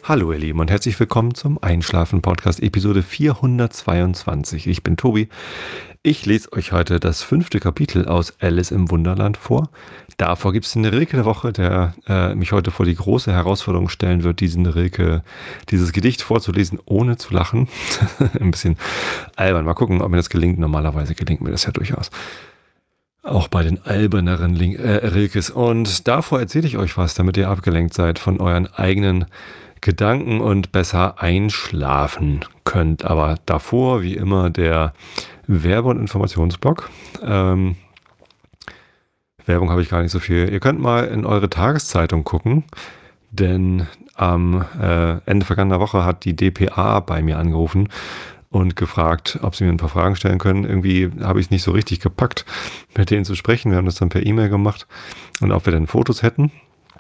Hallo ihr Lieben und herzlich willkommen zum Einschlafen-Podcast Episode 422. Ich bin Tobi. Ich lese euch heute das 5. Kapitel aus Alice im Wunderland vor. Davor gibt es den Rilke der Woche, der mich heute vor die große Herausforderung stellen wird, dieses Gedicht vorzulesen, ohne zu lachen. Ein bisschen albern. Mal gucken, ob mir das gelingt. Normalerweise gelingt mir das ja durchaus. Auch bei den alberneren Rilkes. Und davor erzähle ich euch was, damit ihr abgelenkt seid von euren eigenen Gedanken und besser einschlafen könnt. Aber davor, wie immer, der Werbe- und Informationsblock. Werbung habe ich gar nicht so viel. Ihr könnt mal in eure Tageszeitung gucken, denn am Ende vergangener Woche hat die dpa bei mir angerufen und gefragt, ob sie mir ein paar Fragen stellen können. Irgendwie habe ich es nicht so richtig gepackt, mit denen zu sprechen. Wir haben das dann per E-Mail gemacht und ob wir denn Fotos hätten.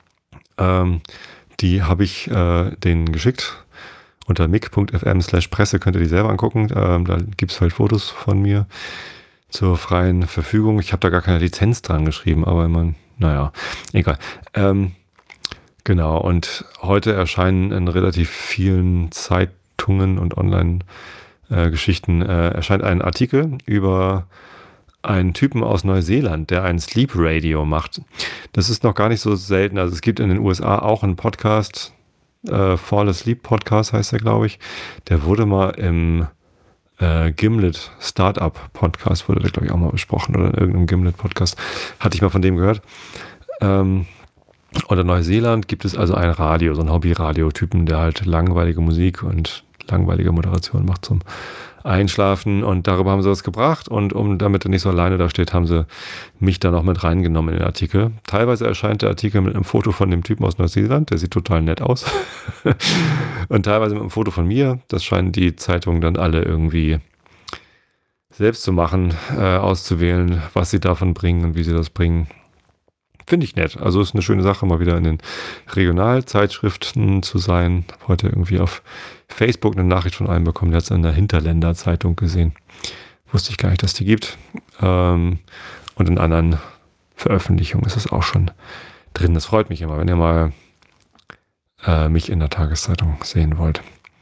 Die habe ich denen geschickt. Unter mic.fm/Presse könnt ihr die selber angucken. Da gibt es halt Fotos von mir zur freien Verfügung. Ich habe da gar keine Lizenz dran geschrieben, aber naja, egal. Genau, und heute erscheinen in relativ vielen Zeitungen und Online-Geschichten erscheint ein Artikel über einen Typen aus Neuseeland, der ein Sleep Radio macht. Das ist noch gar nicht so selten. Also es gibt in den USA auch einen Podcast, Fall Asleep Podcast heißt der, glaube ich. Der wurde mal im Gimlet Startup Podcast, wurde der, glaube ich, auch mal besprochen, oder in irgendeinem Gimlet Podcast. Hatte ich mal von dem gehört. Und in Neuseeland gibt es also ein Radio, so einen Hobby-Radio-Typen, der halt langweilige Musik und langweilige Moderation macht zum Einschlafen, und darüber haben sie was gebracht, und damit er nicht so alleine da steht, haben sie mich da noch mit reingenommen in den Artikel. Teilweise erscheint der Artikel mit einem Foto von dem Typen aus Neuseeland, der sieht total nett aus. Und teilweise mit einem Foto von mir. Das scheinen die Zeitungen dann alle irgendwie selbst zu machen, auszuwählen, was sie davon bringen und wie sie das bringen. Finde ich nett. Also ist eine schöne Sache, mal wieder in den Regionalzeitschriften zu sein. Habe heute irgendwie auf Facebook eine Nachricht von einem bekommen, der hat es in der Hinterländer-Zeitung gesehen. Wusste ich gar nicht, dass die gibt. Und in anderen Veröffentlichungen ist es auch schon drin. Das freut mich immer, wenn ihr mal mich in der Tageszeitung sehen wollt.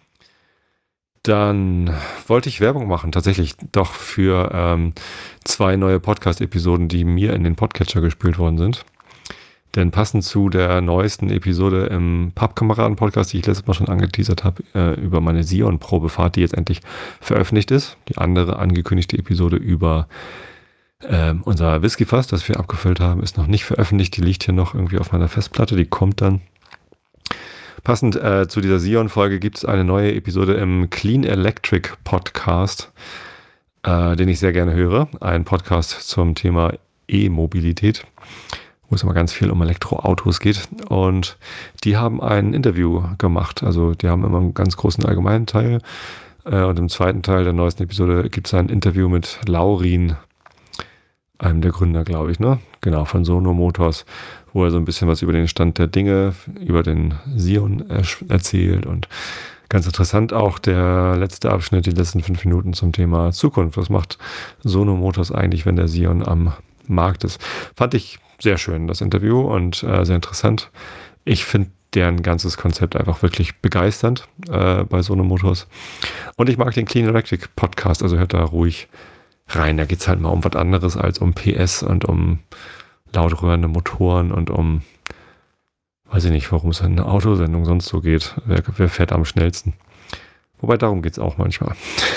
Dann wollte ich Werbung machen, tatsächlich doch für 2 neue Podcast-Episoden, die mir in den Podcatcher gespielt worden sind. Denn passend zu der neuesten Episode im Pappkameraden-Podcast, die ich letztes Mal schon angeteasert habe, über meine Sion-Probefahrt, die jetzt endlich veröffentlicht ist. Die andere angekündigte Episode über unser Whiskyfass, das wir abgefüllt haben, ist noch nicht veröffentlicht. Die liegt hier noch irgendwie auf meiner Festplatte, die kommt dann. Passend zu dieser Sion-Folge gibt es eine neue Episode im Clean Electric Podcast, den ich sehr gerne höre. Ein Podcast zum Thema E-Mobilität, wo es immer ganz viel um Elektroautos geht. Und die haben ein Interview gemacht. Also die haben immer einen ganz großen allgemeinen Teil. Und im zweiten Teil der neuesten Episode gibt es ein Interview mit Laurin, einem der Gründer, glaube ich, ne? Genau, von Sono Motors, wo er so ein bisschen was über den Stand der Dinge, über den Sion erzählt. Und ganz interessant auch der letzte Abschnitt, die letzten 5 Minuten zum Thema Zukunft. Was macht Sono Motors eigentlich, wenn der Sion am Markt ist? Fand ich sehr schön, das Interview, und sehr interessant. Ich finde deren ganzes Konzept einfach wirklich begeisternd bei Sono Motors. Und ich mag den Clean Electric Podcast, also hört da ruhig rein. Da geht es halt mal um was anderes als um PS und um laut rührende Motoren und um, weiß ich nicht, warum es in einer Autosendung sonst so geht. Wer fährt am schnellsten? Wobei, darum geht es auch manchmal.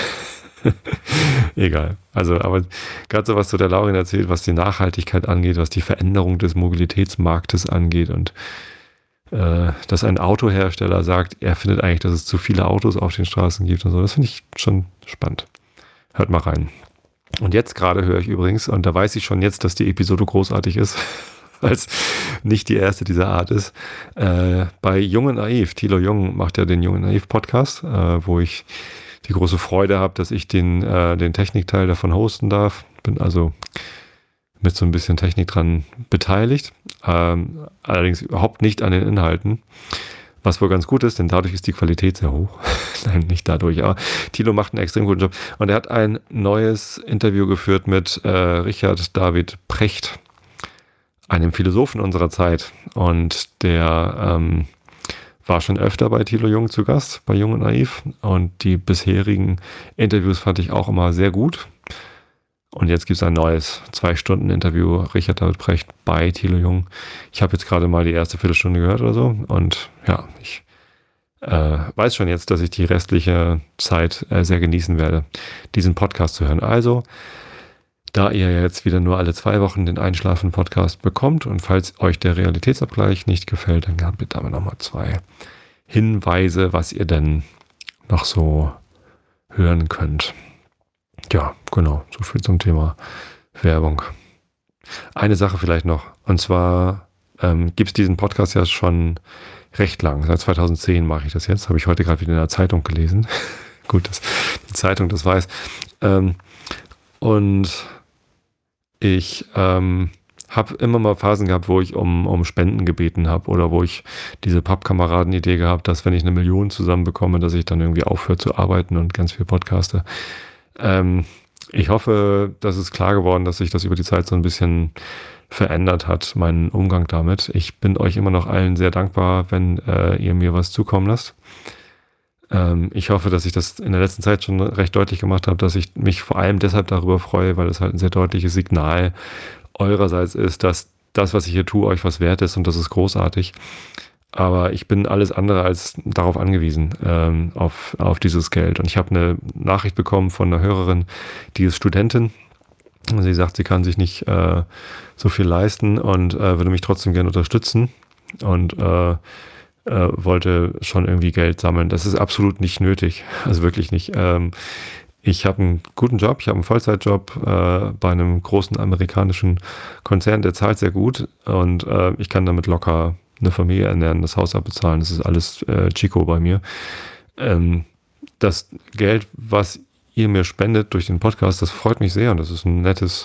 Egal. Also, aber gerade so, was so der Laurin erzählt, was die Nachhaltigkeit angeht, was die Veränderung des Mobilitätsmarktes angeht, und dass ein Autohersteller sagt, er findet eigentlich, dass es zu viele Autos auf den Straßen gibt und so. Das finde ich schon spannend. Hört mal rein. Und jetzt gerade höre ich übrigens, und da weiß ich schon jetzt, dass die Episode großartig ist, weil es nicht die erste dieser Art ist, bei Jung und Naiv. Thilo Jung macht ja den Jung und Naiv Podcast, wo ich die große Freude habe, dass ich den Technikteil davon hosten darf. Bin also mit so ein bisschen Technik dran beteiligt, allerdings überhaupt nicht an den Inhalten. Was wohl ganz gut ist, denn dadurch ist die Qualität sehr hoch. Nein, nicht dadurch, aber Thilo macht einen extrem guten Job. Und er hat ein neues Interview geführt mit Richard David Precht, einem Philosophen unserer Zeit. Und der war schon öfter bei Thilo Jung zu Gast, bei Jung und Naiv. Und die bisherigen Interviews fand ich auch immer sehr gut. Und jetzt gibt es ein neues 2-Stunden-Interview, Richard David Precht bei Thilo Jung. Ich habe jetzt gerade mal die erste Viertelstunde gehört oder so. Und ja, ich weiß schon jetzt, dass ich die restliche Zeit sehr genießen werde, diesen Podcast zu hören. Also, da ihr jetzt wieder nur alle 2 Wochen den Einschlafen-Podcast bekommt und falls euch der Realitätsabgleich nicht gefällt, dann habt ihr damit nochmal 2 Hinweise, was ihr denn noch so hören könnt. Ja, genau, so viel zum Thema Werbung. Eine Sache vielleicht noch, und zwar gibt es diesen Podcast ja schon recht lang. Seit 2010 mache ich das jetzt, habe ich heute gerade wieder in der Zeitung gelesen. Gut, dass die Zeitung das weiß. Und ich habe immer mal Phasen gehabt, wo ich um Spenden gebeten habe oder wo ich diese Pappkameraden-Idee gehabt, dass wenn ich 1 Million zusammenbekomme, dass ich dann irgendwie aufhöre zu arbeiten und ganz viel podcaste. Ich hoffe, das ist klar geworden, dass sich das über die Zeit so ein bisschen verändert hat, meinen Umgang damit. Ich bin euch immer noch allen sehr dankbar, wenn ihr mir was zukommen lasst. Ich hoffe, dass ich das in der letzten Zeit schon recht deutlich gemacht habe, dass ich mich vor allem deshalb darüber freue, weil es halt ein sehr deutliches Signal eurerseits ist, dass das, was ich hier tue, euch was wert ist und das ist großartig. Aber ich bin alles andere als darauf angewiesen, auf dieses Geld. Und ich habe eine Nachricht bekommen von einer Hörerin, die ist Studentin. Sie sagt, sie kann sich nicht so viel leisten und würde mich trotzdem gerne unterstützen und wollte schon irgendwie Geld sammeln. Das ist absolut nicht nötig, also wirklich nicht. Ich habe einen guten Job, ich habe einen Vollzeitjob bei einem großen amerikanischen Konzern, der zahlt sehr gut und ich kann damit locker eine Familie ernähren, das Haus abbezahlen, das ist alles Chico bei mir. Das Geld, was ihr mir spendet durch den Podcast, das freut mich sehr und das ist ein nettes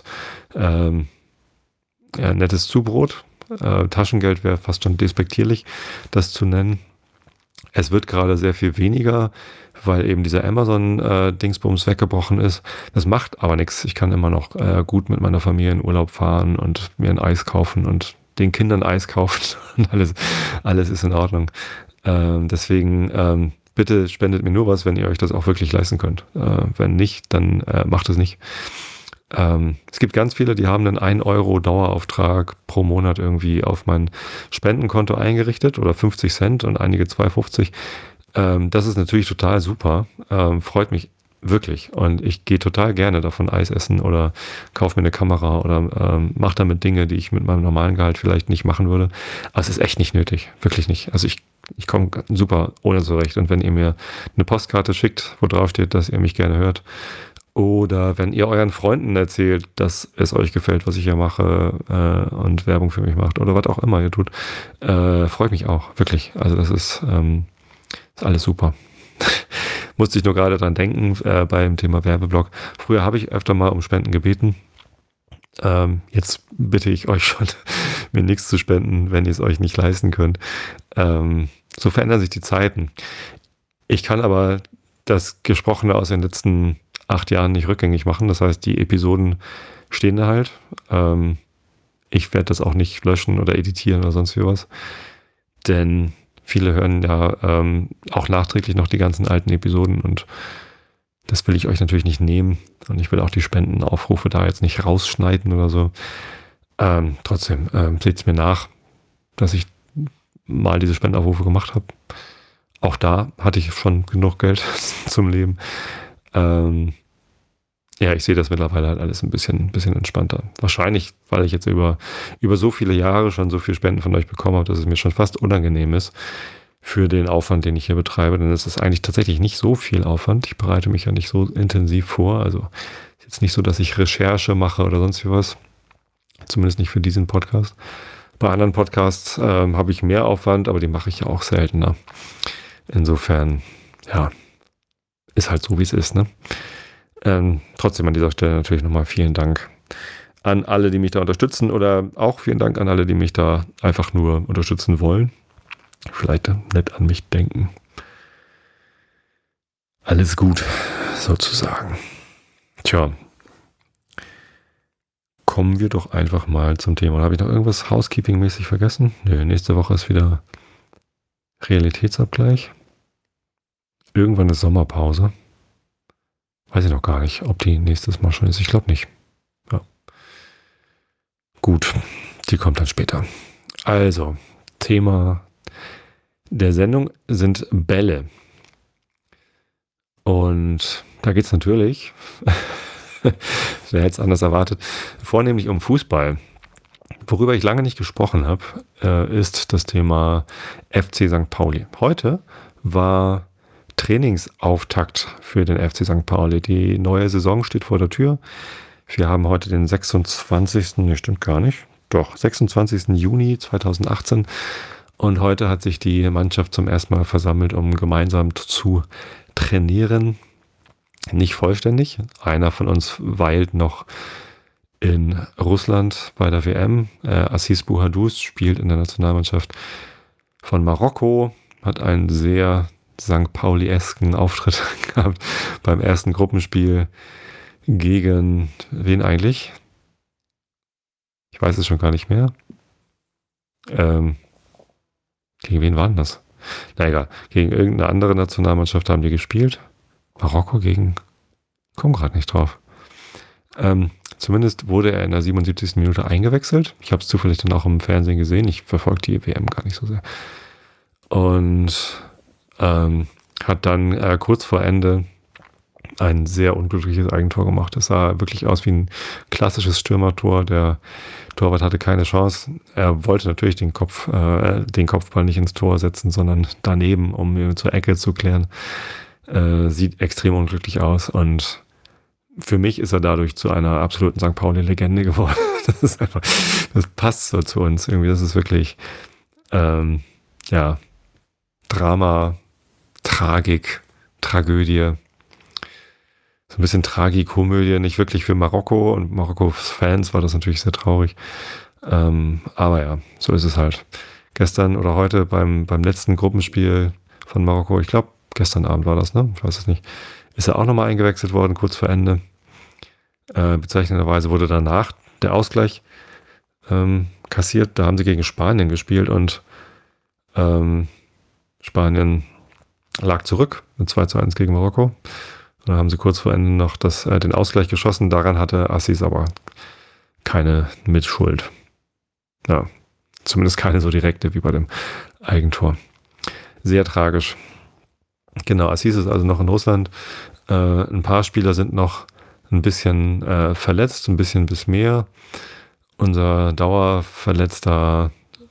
Zubrot. Taschengeld wäre fast schon despektierlich, das zu nennen. Es wird gerade sehr viel weniger, weil eben dieser Amazon-Dingsbums weggebrochen ist. Das macht aber nichts. Ich kann immer noch gut mit meiner Familie in Urlaub fahren und mir ein Eis kaufen und den Kindern Eis kaufen und alles ist in Ordnung. Deswegen bitte spendet mir nur was, wenn ihr euch das auch wirklich leisten könnt. Wenn nicht, dann macht es nicht. Es gibt ganz viele, die haben einen 1 Euro Dauerauftrag pro Monat irgendwie auf mein Spendenkonto eingerichtet oder 50 Cent und einige 2,50. Das ist natürlich total super. Freut mich wirklich. Und ich gehe total gerne davon Eis essen oder kaufe mir eine Kamera oder mache damit Dinge, die ich mit meinem normalen Gehalt vielleicht nicht machen würde. Aber es ist echt nicht nötig. Wirklich nicht. Also ich komme super ohne zurecht. Und wenn ihr mir eine Postkarte schickt, wo drauf steht, dass ihr mich gerne hört, oder wenn ihr euren Freunden erzählt, dass es euch gefällt, was ich hier mache und Werbung für mich macht oder was auch immer ihr tut, freut mich auch, wirklich. Also das ist alles super. Musste ich nur gerade dran denken beim Thema Werbeblock. Früher habe ich öfter mal um Spenden gebeten. Jetzt bitte ich euch schon, mir nichts zu spenden, wenn ihr es euch nicht leisten könnt. So verändern sich die Zeiten. Ich kann aber das Gesprochene aus den letzten 8 Jahren nicht rückgängig machen. Das heißt, die Episoden stehen da halt. Ich werde das auch nicht löschen oder editieren oder sonst wie was. Denn viele hören ja auch nachträglich noch die ganzen alten Episoden und das will ich euch natürlich nicht nehmen. Und ich will auch die Spendenaufrufe da jetzt nicht rausschneiden oder so. Trotzdem seht es mir nach, dass ich mal diese Spendenaufrufe gemacht habe. Auch da hatte ich schon genug Geld zum Leben. Ja, ich sehe das mittlerweile halt alles ein bisschen entspannter. Wahrscheinlich, weil ich jetzt über so viele Jahre schon so viel Spenden von euch bekommen habe, dass es mir schon fast unangenehm ist für den Aufwand, den ich hier betreibe. Denn es ist eigentlich tatsächlich nicht so viel Aufwand. Ich bereite mich ja nicht so intensiv vor. Also ist jetzt nicht so, dass ich Recherche mache oder sonst wie was. Zumindest nicht für diesen Podcast. Bei anderen Podcasts habe ich mehr Aufwand, aber die mache ich ja auch seltener. Insofern, ja, ist halt so, wie es ist, ne? Trotzdem an dieser Stelle natürlich nochmal vielen Dank an alle, die mich da unterstützen oder auch vielen Dank an alle, die mich da einfach nur unterstützen wollen. Vielleicht nett an mich denken. Alles gut, sozusagen. Tja, kommen wir doch einfach mal zum Thema. Habe ich noch irgendwas Housekeeping-mäßig vergessen? Nö, nächste Woche ist wieder Realitätsabgleich. Irgendwann ist Sommerpause. Weiß ich noch gar nicht, ob die nächstes Mal schon ist. Ich glaube nicht. Ja. Gut, die kommt dann später. Also, Thema der Sendung sind Bälle. Und da geht es natürlich, wer hätte es anders erwartet, vornehmlich um Fußball. Worüber ich lange nicht gesprochen habe, ist das Thema FC St. Pauli. Heute war Trainingsauftakt für den FC St. Pauli. Die neue Saison steht vor der Tür. Wir haben heute den 26. Ne, stimmt gar nicht. Doch, 26. Juni 2018. Und heute hat sich die Mannschaft zum ersten Mal versammelt, um gemeinsam zu trainieren. Nicht vollständig. Einer von uns weilt noch in Russland bei der WM. Aziz Bouhadouz spielt in der Nationalmannschaft von Marokko, hat einen sehr St. Pauli-esken Auftritt gehabt beim ersten Gruppenspiel gegen wen eigentlich? Ich weiß es schon gar nicht mehr. Gegen wen war denn das? Na egal, gegen irgendeine andere Nationalmannschaft haben die gespielt. Marokko gegen... Komm gerade nicht drauf. Zumindest wurde er in der 77. Minute eingewechselt. Ich habe es zufällig dann auch im Fernsehen gesehen. Ich verfolge die WM gar nicht so sehr. Und hat dann kurz vor Ende ein sehr unglückliches Eigentor gemacht. Es sah wirklich aus wie ein klassisches Stürmertor. Der Torwart hatte keine Chance. Er wollte natürlich den Kopfball nicht ins Tor setzen, sondern daneben, um ihn zur Ecke zu klären. Sieht extrem unglücklich aus und für mich ist er dadurch zu einer absoluten St. Pauli-Legende geworden. Das ist einfach, das passt so zu uns irgendwie. Das ist wirklich, Drama, Tragik, Tragödie. So ein bisschen Tragikomödie, nicht wirklich für Marokko und Marokkos Fans war das natürlich sehr traurig. Aber ja, so ist es halt. Gestern oder heute beim letzten Gruppenspiel von Marokko, ich glaube, gestern Abend war das, ne? Ich weiß es nicht. Ist er auch nochmal eingewechselt worden, kurz vor Ende. Bezeichnenderweise wurde danach der Ausgleich kassiert. Da haben sie gegen Spanien gespielt und Spanien lag zurück mit 2:1 gegen Marokko. Und dann haben sie kurz vor Ende noch den Ausgleich geschossen. Daran hatte Aziz aber keine Mitschuld. Ja, zumindest keine so direkte wie bei dem Eigentor. Sehr tragisch. Genau, Aziz ist also noch in Russland. Ein paar Spieler sind noch ein bisschen verletzt, ein bisschen bis mehr. Unser dauerverletzter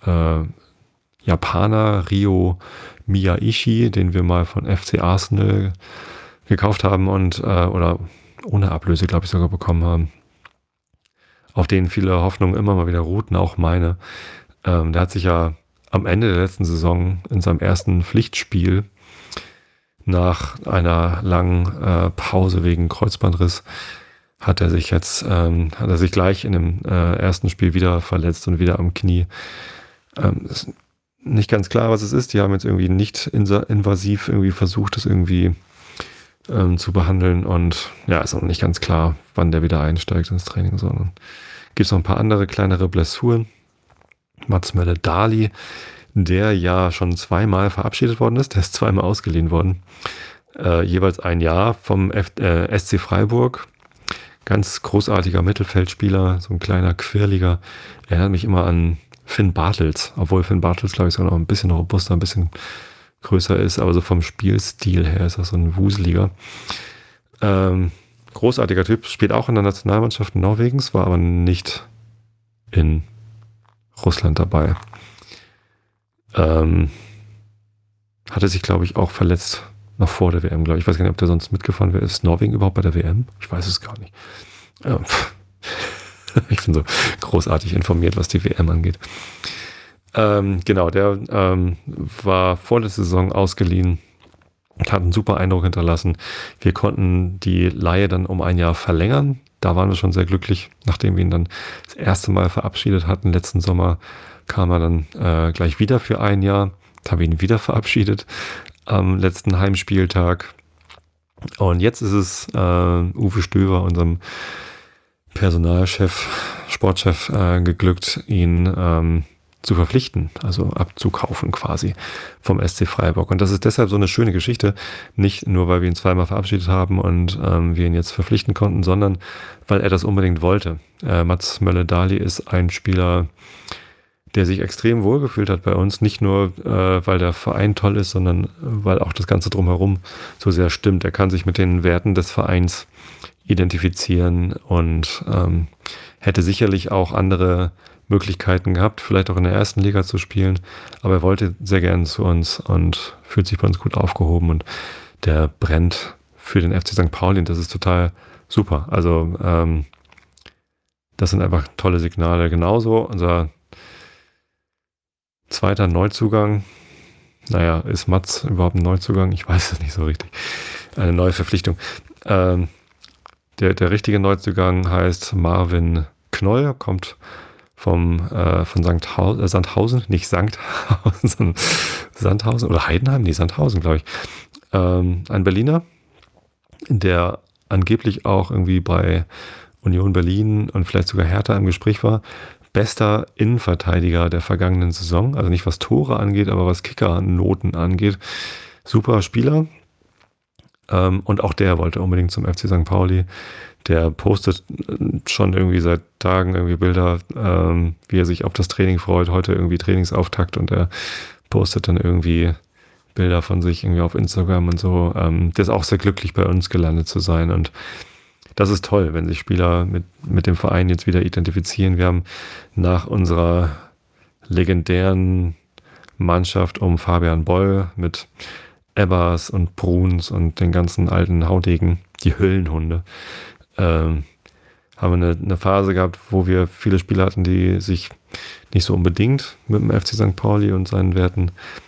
Japaner Ryo Miyaishi, den wir mal von FC Arsenal gekauft haben und oder ohne Ablöse, glaube ich, sogar bekommen haben, auf den viele Hoffnungen immer mal wieder ruhten, auch meine. Der hat sich ja am Ende der letzten Saison in seinem ersten Pflichtspiel nach einer langen Pause wegen Kreuzbandriss hat er sich gleich in dem ersten Spiel wieder verletzt und wieder am Knie. Ist nicht ganz klar, was es ist. Die haben jetzt irgendwie nicht invasiv irgendwie versucht, das irgendwie zu behandeln und ja, ist auch nicht ganz klar, wann der wieder einsteigt ins Training, sondern gibt es noch ein paar andere kleinere Blessuren. Mats Möller-Dali, der ja schon zweimal verabschiedet worden ist, der ist zweimal ausgeliehen worden. Jeweils ein Jahr vom SC Freiburg. Ganz großartiger Mittelfeldspieler, so ein kleiner, quirliger. Erinnert mich immer an Finn Bartels, obwohl Finn Bartels, glaube ich, sogar noch ein bisschen robuster, ein bisschen größer ist, aber so vom Spielstil her ist das so ein Wuseliger. Großartiger Typ, spielt auch in der Nationalmannschaft Norwegens, war aber nicht in Russland dabei. Hatte sich, glaube ich, auch verletzt noch vor der WM, glaube ich. Ich weiß gar nicht, ob der sonst mitgefahren wäre. Ist Norwegen überhaupt bei der WM? Ich weiß es gar nicht. Ich bin so großartig informiert, was die WM angeht. Genau, der war vorletzte Saison ausgeliehen und hat einen super Eindruck hinterlassen. Wir konnten die Leihe dann um ein Jahr verlängern. Da waren wir schon sehr glücklich, nachdem wir ihn dann das erste Mal verabschiedet hatten. Letzten Sommer kam er dann gleich wieder für ein Jahr. Haben wir ihn wieder verabschiedet am letzten Heimspieltag. Und jetzt ist es Uwe Stöver, unserem Personalchef, Sportchef, geglückt, ihn zu verpflichten, also abzukaufen quasi vom SC Freiburg. Und das ist deshalb so eine schöne Geschichte, nicht nur, weil wir ihn zweimal verabschiedet haben und wir ihn jetzt verpflichten konnten, sondern weil er das unbedingt wollte. Mats Mölle-Dali ist ein Spieler, der sich extrem wohlgefühlt hat bei uns, nicht nur, weil der Verein toll ist, sondern weil auch das Ganze drumherum so sehr stimmt. Er kann sich mit den Werten des Vereins identifizieren und hätte sicherlich auch andere Möglichkeiten gehabt, vielleicht auch in der ersten Liga zu spielen, aber er wollte sehr gerne zu uns und fühlt sich bei uns gut aufgehoben und der brennt für den FC St. Pauli und das ist total super. Also das sind einfach tolle Signale. Genauso unser zweiter Neuzugang, ist Mats überhaupt ein Neuzugang? Ich weiß es nicht so richtig. Eine neue Verpflichtung. Der richtige Neuzugang heißt Marvin Knoll, kommt von Sandhausen, nicht Sankhausen, sondern Sandhausen oder Heidenheim, nee, Sandhausen, glaube ich. Ein Berliner, der angeblich auch irgendwie bei Union Berlin und vielleicht sogar Hertha im Gespräch war. Bester Innenverteidiger der vergangenen Saison, also nicht was Tore angeht, aber was Kickernoten angeht. Super Spieler. Und auch der wollte unbedingt zum FC St. Pauli. Der postet schon irgendwie seit Tagen irgendwie Bilder, wie er sich auf das Training freut. Heute irgendwie Trainingsauftakt und er postet dann irgendwie Bilder von sich irgendwie auf Instagram und so. Der ist auch sehr glücklich, bei uns gelandet zu sein. Und das ist toll, wenn sich Spieler mit dem Verein jetzt wieder identifizieren. Wir haben nach unserer legendären Mannschaft um Fabian Boll mit Ebbers und Bruns und den ganzen alten Haudegen, die Höllenhunde, haben wir eine Phase gehabt, wo wir viele Spieler hatten, die sich nicht so unbedingt mit dem FC St. Pauli und seinen Werten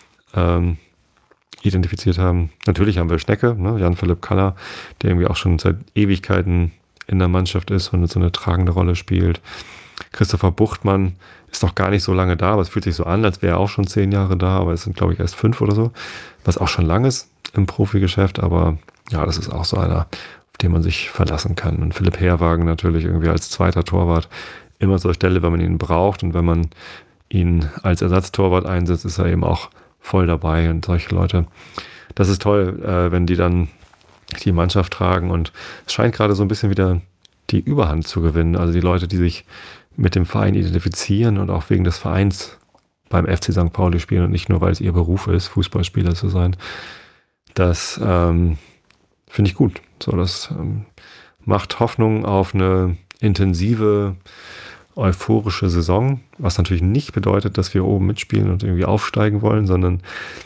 identifiziert haben. Natürlich haben wir Schnecke, ne? Jan-Philipp Kaller, der irgendwie auch schon seit Ewigkeiten in der Mannschaft ist und so eine tragende Rolle spielt. Christopher Buchtmann ist noch gar nicht so lange da, aber es fühlt sich so an, als wäre er auch schon 10 Jahre da, aber es sind, glaube ich, erst 5 oder so, was auch schon lang ist im Profigeschäft, aber ja, das ist auch so einer, auf den man sich verlassen kann. Und Philipp Herwagen natürlich irgendwie als zweiter Torwart immer zur Stelle, wenn man ihn braucht und wenn man ihn als Ersatztorwart einsetzt, ist er eben auch voll dabei und solche Leute. Das ist toll, wenn die dann die Mannschaft tragen und es scheint gerade so ein bisschen wieder die Überhand zu gewinnen. Also die Leute, die sich mit dem Verein identifizieren und auch wegen des Vereins beim FC St. Pauli spielen und nicht nur, weil es ihr Beruf ist, Fußballspieler zu sein. Das finde ich gut. So, das macht Hoffnung auf eine intensive, euphorische Saison, was natürlich nicht bedeutet, dass wir oben mitspielen und irgendwie aufsteigen wollen, sondern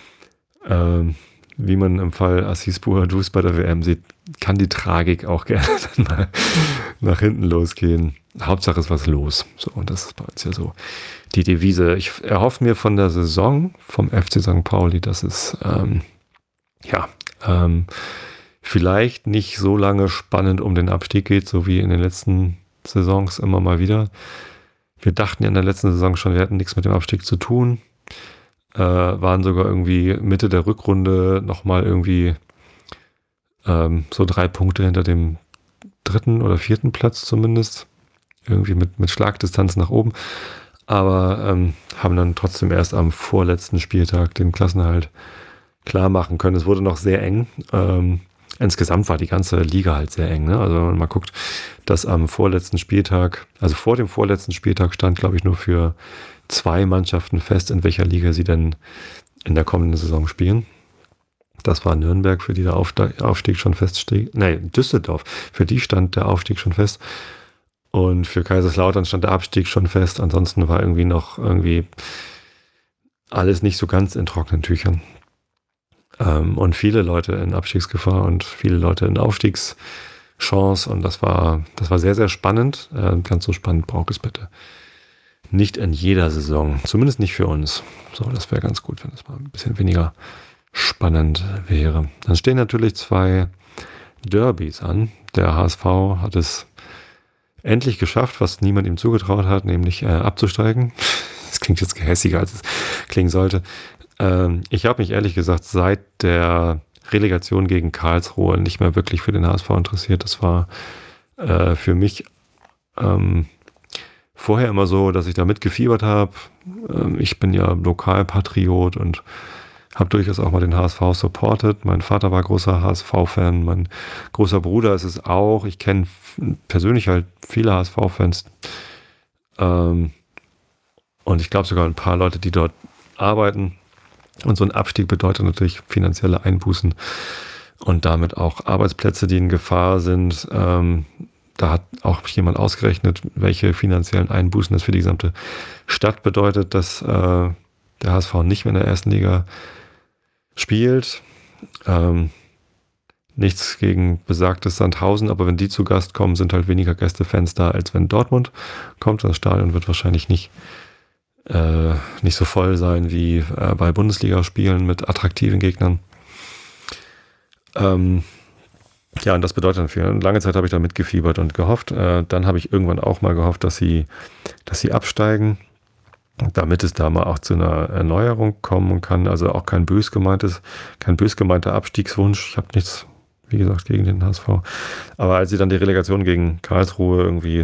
wie man im Fall Assis Bouhadouz bei der WM sieht, kann die Tragik auch gerne dann mal nach hinten losgehen. Hauptsache ist was los. So, und das ist bei uns ja so die Devise. Ich erhoffe mir von der Saison vom FC St. Pauli, dass es vielleicht nicht so lange spannend um den Abstieg geht, so wie in den letzten Saisons immer mal wieder. Wir dachten ja in der letzten Saison schon, wir hätten nichts mit dem Abstieg zu tun. Waren sogar irgendwie Mitte der Rückrunde nochmal irgendwie so 3 Punkte hinter dem 3. oder 4. Platz zumindest. Irgendwie mit Schlagdistanz nach oben. Aber haben dann trotzdem erst am vorletzten Spieltag den Klassenerhalt klar machen können. Es wurde noch sehr eng. Insgesamt war die ganze Liga halt sehr eng. Ne? Also wenn man mal guckt, dass am vorletzten Spieltag, also vor dem vorletzten Spieltag stand, glaube ich, nur für 2 Mannschaften fest, in welcher Liga sie denn in der kommenden Saison spielen. Das war Nürnberg, für die der Aufstieg schon feststeht. Düsseldorf, für die stand der Aufstieg schon fest. Und für Kaiserslautern stand der Abstieg schon fest. Ansonsten war irgendwie alles nicht so ganz in trockenen Tüchern. Und viele Leute in Abstiegsgefahr und viele Leute in Aufstiegschance. Und das war sehr, sehr spannend. Ganz so spannend braucht es bitte nicht in jeder Saison. Zumindest nicht für uns. So, das wäre ganz gut, wenn es mal ein bisschen weniger spannend wäre. Dann stehen natürlich 2 Derbys an. Der HSV hat es endlich geschafft, was niemand ihm zugetraut hat, nämlich abzusteigen. Das klingt jetzt gehässiger, als es klingen sollte. Ich habe mich ehrlich gesagt seit der Relegation gegen Karlsruhe nicht mehr wirklich für den HSV interessiert. Das war für mich vorher immer so, dass ich da mitgefiebert habe. Ich bin ja Lokalpatriot und habe durchaus auch mal den HSV supported. Mein Vater war großer HSV-Fan, mein großer Bruder ist es auch. Ich kenne persönlich halt viele HSV-Fans. Und ich glaube sogar ein paar Leute, die dort arbeiten. Und so ein Abstieg bedeutet natürlich finanzielle Einbußen und damit auch Arbeitsplätze, die in Gefahr sind. Da hat auch jemand ausgerechnet, welche finanziellen Einbußen das für die gesamte Stadt bedeutet, dass der HSV nicht mehr in der ersten Liga spielt. Nichts gegen besagtes Sandhausen, aber wenn die zu Gast kommen, sind halt weniger Gästefans da, als wenn Dortmund kommt. Das Stadion wird wahrscheinlich nicht so voll sein wie bei Bundesligaspielen mit attraktiven Gegnern. Ja, und das bedeutet dann viel. Lange Zeit habe ich da mitgefiebert und gehofft. Dann habe ich irgendwann auch mal gehofft, dass sie absteigen, damit es da mal auch zu einer Erneuerung kommen kann. Also auch kein bös gemeinter Abstiegswunsch. Ich habe nichts, wie gesagt, gegen den HSV. Aber als sie dann die Relegation gegen Karlsruhe irgendwie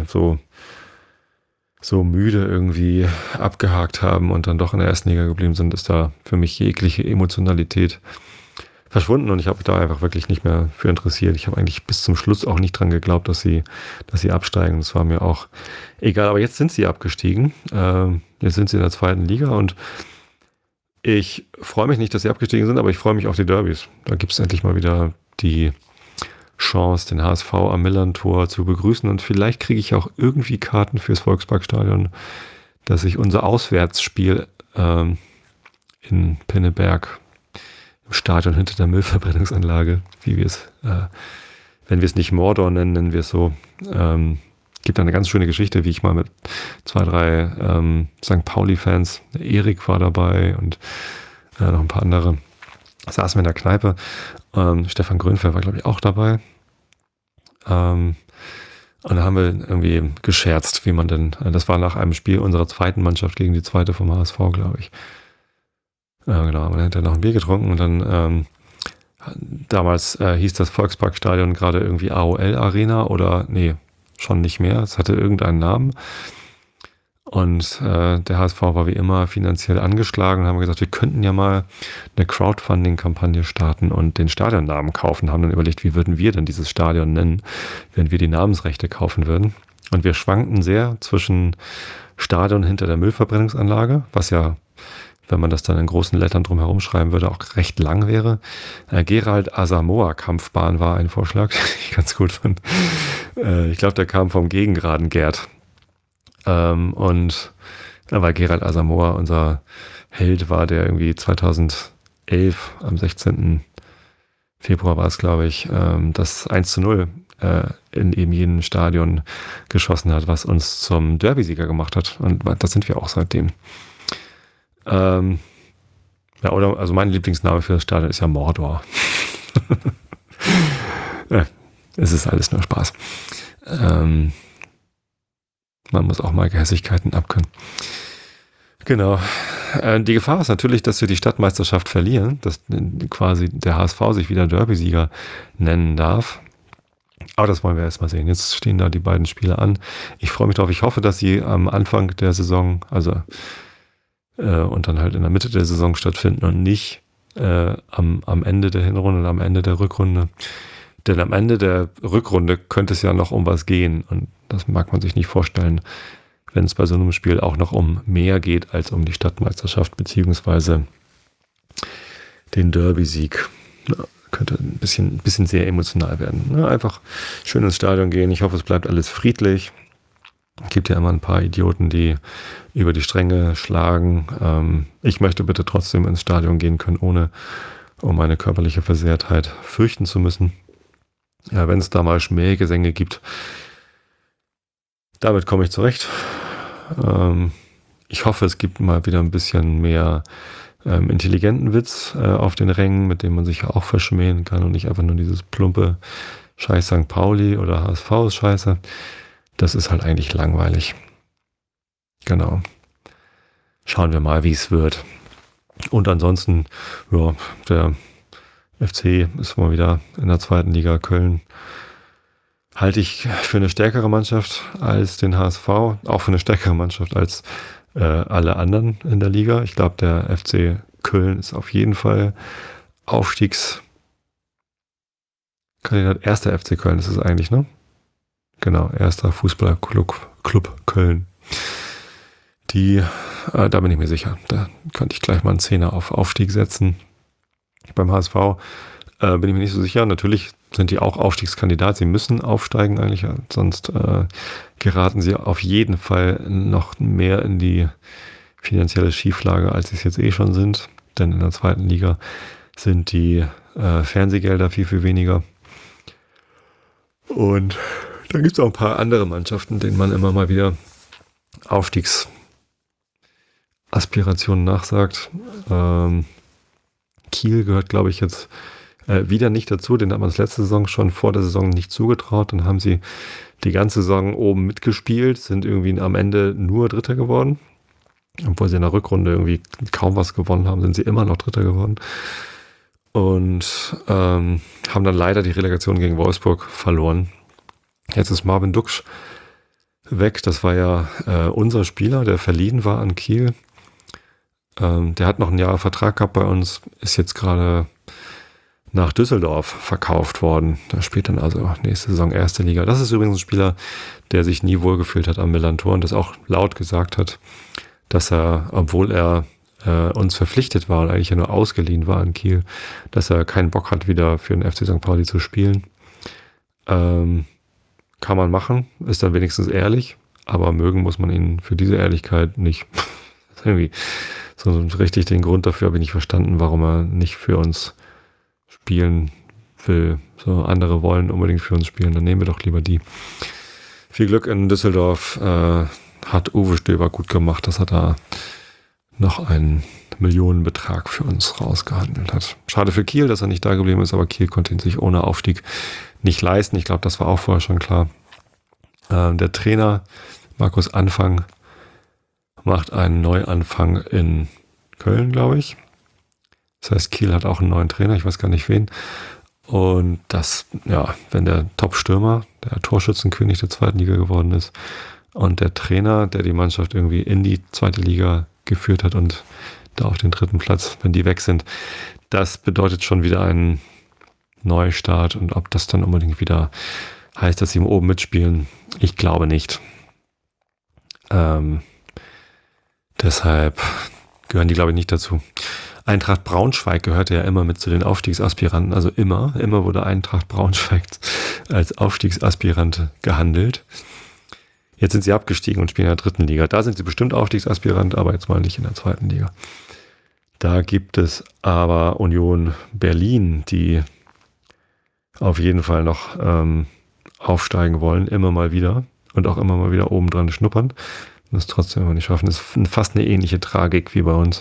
so müde irgendwie abgehakt haben und dann doch in der ersten Liga geblieben sind, ist da für mich jegliche Emotionalität verschwunden und ich habe mich da einfach wirklich nicht mehr für interessiert. Ich habe eigentlich bis zum Schluss auch nicht dran geglaubt, dass sie absteigen. Das war mir auch egal. Aber jetzt sind sie abgestiegen. Jetzt sind sie in der zweiten Liga und ich freue mich nicht, dass sie abgestiegen sind, aber ich freue mich auf die Derbys. Da gibt es endlich mal wieder die Chance, den HSV am Millern-Tor zu begrüßen und vielleicht kriege ich auch irgendwie Karten fürs Volksparkstadion, dass ich unser Auswärtsspiel in Pinneberg im Stadion hinter der Müllverbrennungsanlage, wie wir es, wenn wir es nicht Mordor nennen, nennen wir es so. Gibt eine ganz schöne Geschichte, wie ich mal mit 2, 3 St. Pauli-Fans, Erik war dabei und noch ein paar andere, saßen wir in der Kneipe. Stefan Grönfeld war, glaube ich, auch dabei. Und da haben wir irgendwie gescherzt, wie man denn, das war nach einem Spiel unserer zweiten Mannschaft gegen die zweite vom HSV, glaube ich. Genau, haben wir hinterher noch ein Bier getrunken und dann damals hieß das Volksparkstadion gerade irgendwie AOL Arena oder nee, schon nicht mehr. Es hatte irgendeinen Namen. Und der HSV war wie immer finanziell angeschlagen und haben gesagt, wir könnten ja mal eine Crowdfunding-Kampagne starten und den Stadionnamen kaufen. Haben dann überlegt, wie würden wir denn dieses Stadion nennen, wenn wir die Namensrechte kaufen würden. Und wir schwankten sehr zwischen Stadion hinter der Müllverbrennungsanlage, was ja, wenn man das dann in großen Lettern drumherum schreiben würde, auch recht lang wäre. Gerald Asamoah Kampfbahn war ein Vorschlag, den ich ganz gut fand. Ich glaube, der kam vom gegengraden Gerd. Und weil Gerald Asamoah unser Held war, der irgendwie 2011 am 16. Februar war es, glaube ich, das 1:0 in eben jenem Stadion geschossen hat, was uns zum Derby-Sieger gemacht hat. Und das sind wir auch seitdem. Ja, oder, also mein Lieblingsname für das Stadion ist ja Mordor. Ja, es ist alles nur Spaß. Man muss auch mal Gehässigkeiten abkönnen. Genau. Die Gefahr ist natürlich, dass wir die Stadtmeisterschaft verlieren, dass quasi der HSV sich wieder Derby-Sieger nennen darf. Aber das wollen wir erst mal sehen. Jetzt stehen da die beiden Spiele an. Ich freue mich drauf. Ich hoffe, dass sie am Anfang der Saison, also und dann halt in der Mitte der Saison stattfinden und nicht am Ende der Hinrunde oder am Ende der Rückrunde. Denn am Ende der Rückrunde könnte es ja noch um was gehen und das mag man sich nicht vorstellen, wenn es bei so einem Spiel auch noch um mehr geht als um die Stadtmeisterschaft beziehungsweise den Derby-Sieg. Ja, könnte ein bisschen sehr emotional werden. Ja, einfach schön ins Stadion gehen. Ich hoffe, es bleibt alles friedlich. Es gibt ja immer ein paar Idioten, die über die Stränge schlagen. Ich möchte bitte trotzdem ins Stadion gehen können, ohne um meine körperliche Versehrtheit fürchten zu müssen. Ja, wenn es da mal Schmähgesänge gibt, damit komme ich zurecht. Ich hoffe, es gibt mal wieder ein bisschen mehr intelligenten Witz auf den Rängen, mit dem man sich ja auch verschmähen kann und nicht einfach nur dieses plumpe Scheiß St. Pauli oder HSV ist scheiße. Das ist halt eigentlich langweilig. Genau. Schauen wir mal, wie es wird. Und ansonsten, ja, der FC ist mal wieder in der zweiten Liga. Köln halte ich für eine stärkere Mannschaft als den HSV, auch für eine stärkere Mannschaft als alle anderen in der Liga. Ich glaube, der FC Köln ist auf jeden Fall Aufstiegskandidat. Erster FC Köln ist es eigentlich, ne? Genau, erster Fußballclub Köln. Da bin ich mir sicher. Da könnte ich gleich mal einen Zehner auf Aufstieg setzen. Beim HSV bin ich mir nicht so sicher. Natürlich sind die auch Aufstiegskandidat. Sie müssen aufsteigen eigentlich, sonst geraten sie auf jeden Fall noch mehr in die finanzielle Schieflage, als sie es jetzt schon sind. Denn in der zweiten Liga sind die Fernsehgelder viel, viel weniger. Und da gibt es auch ein paar andere Mannschaften, denen man immer mal wieder Aufstiegsaspirationen nachsagt. Kiel gehört, glaube ich, jetzt wieder nicht dazu. Den hat man das letzte Saison schon vor der Saison nicht zugetraut. Dann haben sie die ganze Saison oben mitgespielt, sind irgendwie am Ende nur Dritter geworden. Obwohl sie in der Rückrunde irgendwie kaum was gewonnen haben, sind sie immer noch Dritter geworden. Und haben dann leider die Relegation gegen Wolfsburg verloren. Jetzt ist Marvin Duksch weg. Das war ja unser Spieler, der verliehen war an Kiel. Der hat noch ein Jahr Vertrag gehabt bei uns, ist jetzt gerade nach Düsseldorf verkauft worden. Da spielt dann also nächste Saison erste Liga. Das ist übrigens ein Spieler, der sich nie wohlgefühlt hat am Millantor und das auch laut gesagt hat, dass er, obwohl er uns verpflichtet war und eigentlich ja nur ausgeliehen war in Kiel, dass er keinen Bock hat, wieder für den FC St. Pauli zu spielen. Kann man machen, ist dann wenigstens ehrlich, aber mögen muss man ihn für diese Ehrlichkeit nicht. Irgendwie so richtig den Grund dafür habe ich nicht verstanden, warum er nicht für uns spielen will. So andere wollen unbedingt für uns spielen, dann nehmen wir doch lieber die. Viel Glück in Düsseldorf hat Uwe Stöber gut gemacht, dass er da noch einen Millionenbetrag für uns rausgehandelt hat. Schade für Kiel, dass er nicht da geblieben ist, aber Kiel konnte ihn sich ohne Aufstieg nicht leisten. Ich glaube, das war auch vorher schon klar. Der Trainer Markus Anfang macht einen Neuanfang in Köln, glaube ich. Das heißt, Kiel hat auch einen neuen Trainer, ich weiß gar nicht wen. Und das, ja, wenn der Top-Stürmer, der Torschützenkönig der zweiten Liga geworden ist und der Trainer, der die Mannschaft irgendwie in die zweite Liga geführt hat und da auf den dritten Platz, wenn die weg sind, das bedeutet schon wieder einen Neustart. Und ob das dann unbedingt wieder heißt, dass sie oben mitspielen, ich glaube nicht. Deshalb gehören die, glaube ich, nicht dazu. Eintracht Braunschweig gehörte ja immer mit zu den Aufstiegsaspiranten, also immer wurde Eintracht Braunschweig als Aufstiegsaspirant gehandelt. Jetzt sind sie abgestiegen und spielen in der dritten Liga. Da sind sie bestimmt Aufstiegsaspirant, aber jetzt mal nicht in der zweiten Liga. Da gibt es aber Union Berlin, die auf jeden Fall noch aufsteigen wollen, immer mal wieder und auch immer mal wieder oben dran schnuppern. Das trotzdem immer nicht schaffen. Das ist fast eine ähnliche Tragik wie bei uns.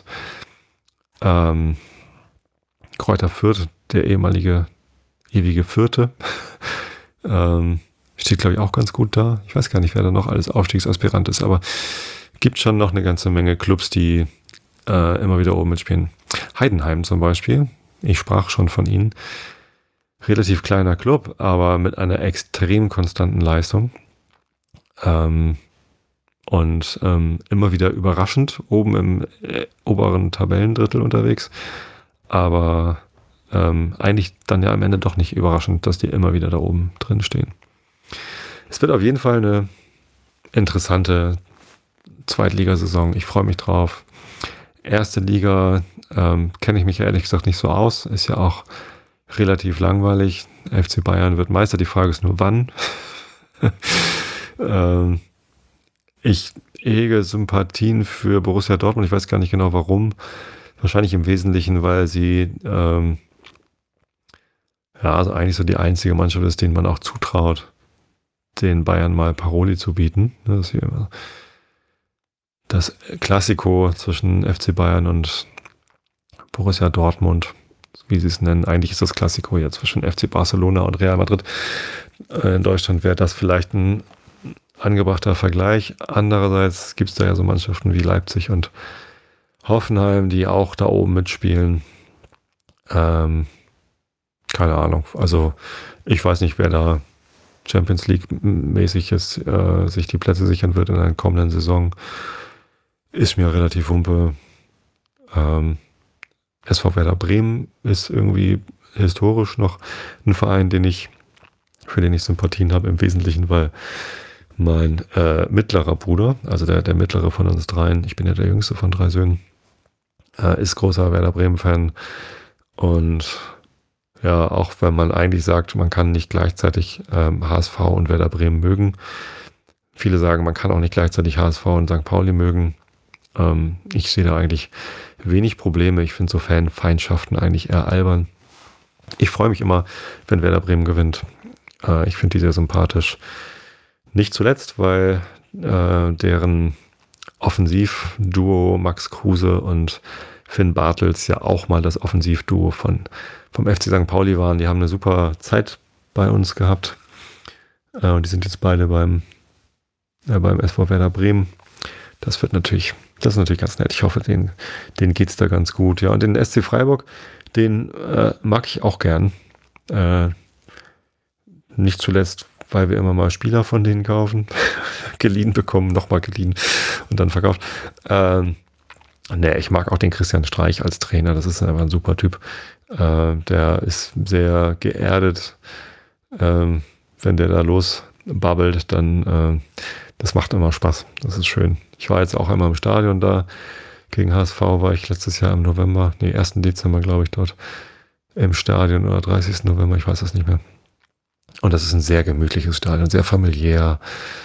Kräuter Fürth, der ewige Vierte, steht, glaube ich, auch ganz gut da. Ich weiß gar nicht, wer da noch alles Aufstiegsaspirant ist, aber gibt schon noch eine ganze Menge Clubs, die immer wieder oben mitspielen. Heidenheim zum Beispiel, ich sprach schon von ihnen. Relativ kleiner Club, aber mit einer extrem konstanten Leistung. Und immer wieder überraschend oben im oberen Tabellendrittel unterwegs. Aber eigentlich dann ja am Ende doch nicht überraschend, dass die immer wieder da oben drin stehen. Es wird auf jeden Fall eine interessante Zweitligasaison. Ich freue mich drauf. Erste Liga kenne ich mich ja ehrlich gesagt nicht so aus. Ist ja auch relativ langweilig. FC Bayern wird Meister. Die Frage ist nur, wann. Ich hege Sympathien für Borussia Dortmund. Ich weiß gar nicht genau warum. Wahrscheinlich im Wesentlichen, weil sie also eigentlich so die einzige Mannschaft ist, denen man auch zutraut, den Bayern mal Paroli zu bieten. Das ist hier immer das Klassiko zwischen FC Bayern und Borussia Dortmund, wie sie es nennen. Eigentlich ist das Klassiko ja zwischen FC Barcelona und Real Madrid. In Deutschland wäre das vielleicht ein angebrachter Vergleich. Andererseits gibt es da ja so Mannschaften wie Leipzig und Hoffenheim, die auch da oben mitspielen. Keine Ahnung. Also ich weiß nicht, wer da Champions League mäßig jetzt sich die Plätze sichern wird in einer kommenden Saison, ist mir relativ wumpe. SV Werder Bremen ist irgendwie historisch noch ein Verein, für den ich Sympathien habe, im Wesentlichen, weil mein mittlerer Bruder, also der mittlere von uns dreien, ich bin ja der jüngste von 3 Söhnen, ist großer Werder Bremen-Fan. Und ja, auch wenn man eigentlich sagt, man kann nicht gleichzeitig HSV und Werder Bremen mögen. Viele sagen, man kann auch nicht gleichzeitig HSV und St. Pauli mögen. Ich sehe da eigentlich wenig Probleme. Ich finde so Fanfeindschaften eigentlich eher albern. Ich freue mich immer, wenn Werder Bremen gewinnt. Ich finde die sehr sympathisch. Nicht zuletzt, weil deren Offensivduo Max Kruse und Finn Bartels ja auch mal das Offensivduo vom FC St. Pauli waren. Die haben eine super Zeit bei uns gehabt. Und die sind jetzt beide beim SV Werder Bremen. Das ist natürlich ganz nett. Ich hoffe, denen geht es da ganz gut. Ja, und den SC Freiburg, den mag ich auch gern. Nicht zuletzt, weil wir immer mal Spieler von denen kaufen, geliehen bekommen, nochmal geliehen und dann verkauft. Ich mag auch den Christian Streich als Trainer. Das ist einfach ein super Typ. Der ist sehr geerdet. Wenn der da losbabbelt, dann das macht immer Spaß. Das ist schön. Ich war jetzt auch einmal im Stadion da. Gegen HSV war ich letztes Jahr im November, 1. Dezember, glaube ich, dort im Stadion oder 30. November, ich weiß das nicht mehr. Und das ist ein sehr gemütliches Stadion, sehr familiär.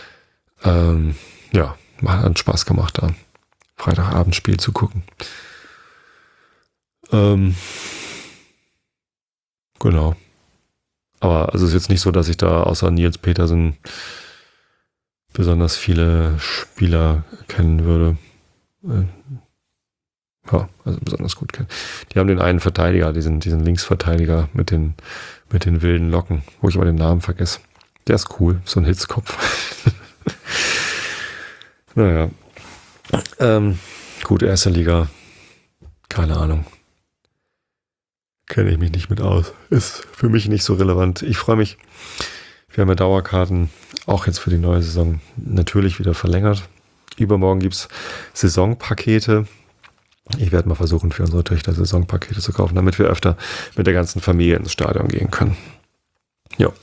Hat Spaß gemacht, da Freitagabendspiel zu gucken. Genau. Aber also es ist jetzt nicht so, dass ich da außer Nils Petersen besonders viele Spieler kennen würde. Also besonders gut kennen. Die haben den einen Verteidiger, diesen Linksverteidiger mit den wilden Locken, wo ich aber den Namen vergesse. Der ist cool, so ein Hitzkopf. Naja. Gut, erste Liga. Keine Ahnung. Kenne ich mich nicht mit aus. Ist für mich nicht so relevant. Ich freue mich. Wir haben ja Dauerkarten, auch jetzt für die neue Saison, natürlich wieder verlängert. Übermorgen gibt es Saisonpakete. Ich werde mal versuchen, für unsere Töchter Saisonpakete zu kaufen, damit wir öfter mit der ganzen Familie ins Stadion gehen können. Ja.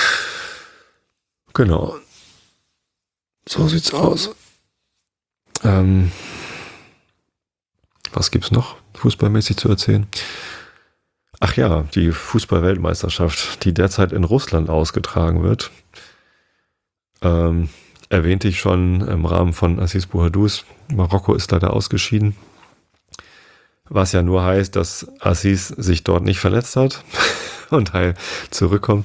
Genau. So sieht's aus. Was gibt's noch fußballmäßig zu erzählen? Ach ja, die Fußball-Weltmeisterschaft, die derzeit in Russland ausgetragen wird. Erwähnte ich schon im Rahmen von Aziz Bouhaddous. Marokko ist leider ausgeschieden. Was ja nur heißt, dass Aziz sich dort nicht verletzt hat und heil zurückkommt.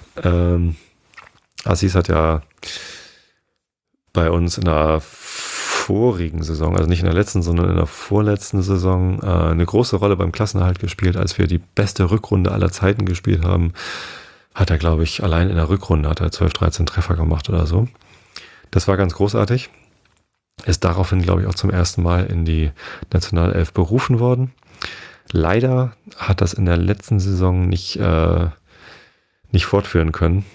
Aziz hat ja bei uns in der vorigen Saison, also nicht in der letzten, sondern in der vorletzten Saison, eine große Rolle beim Klassenerhalt gespielt. Als wir die beste Rückrunde aller Zeiten gespielt haben, hat er, glaube ich, allein in der Rückrunde hat er 12, 13 Treffer gemacht oder so. Das war ganz großartig. Ist daraufhin, glaube ich, auch zum ersten Mal in die Nationalelf berufen worden. Leider hat das in der letzten Saison nicht fortführen können.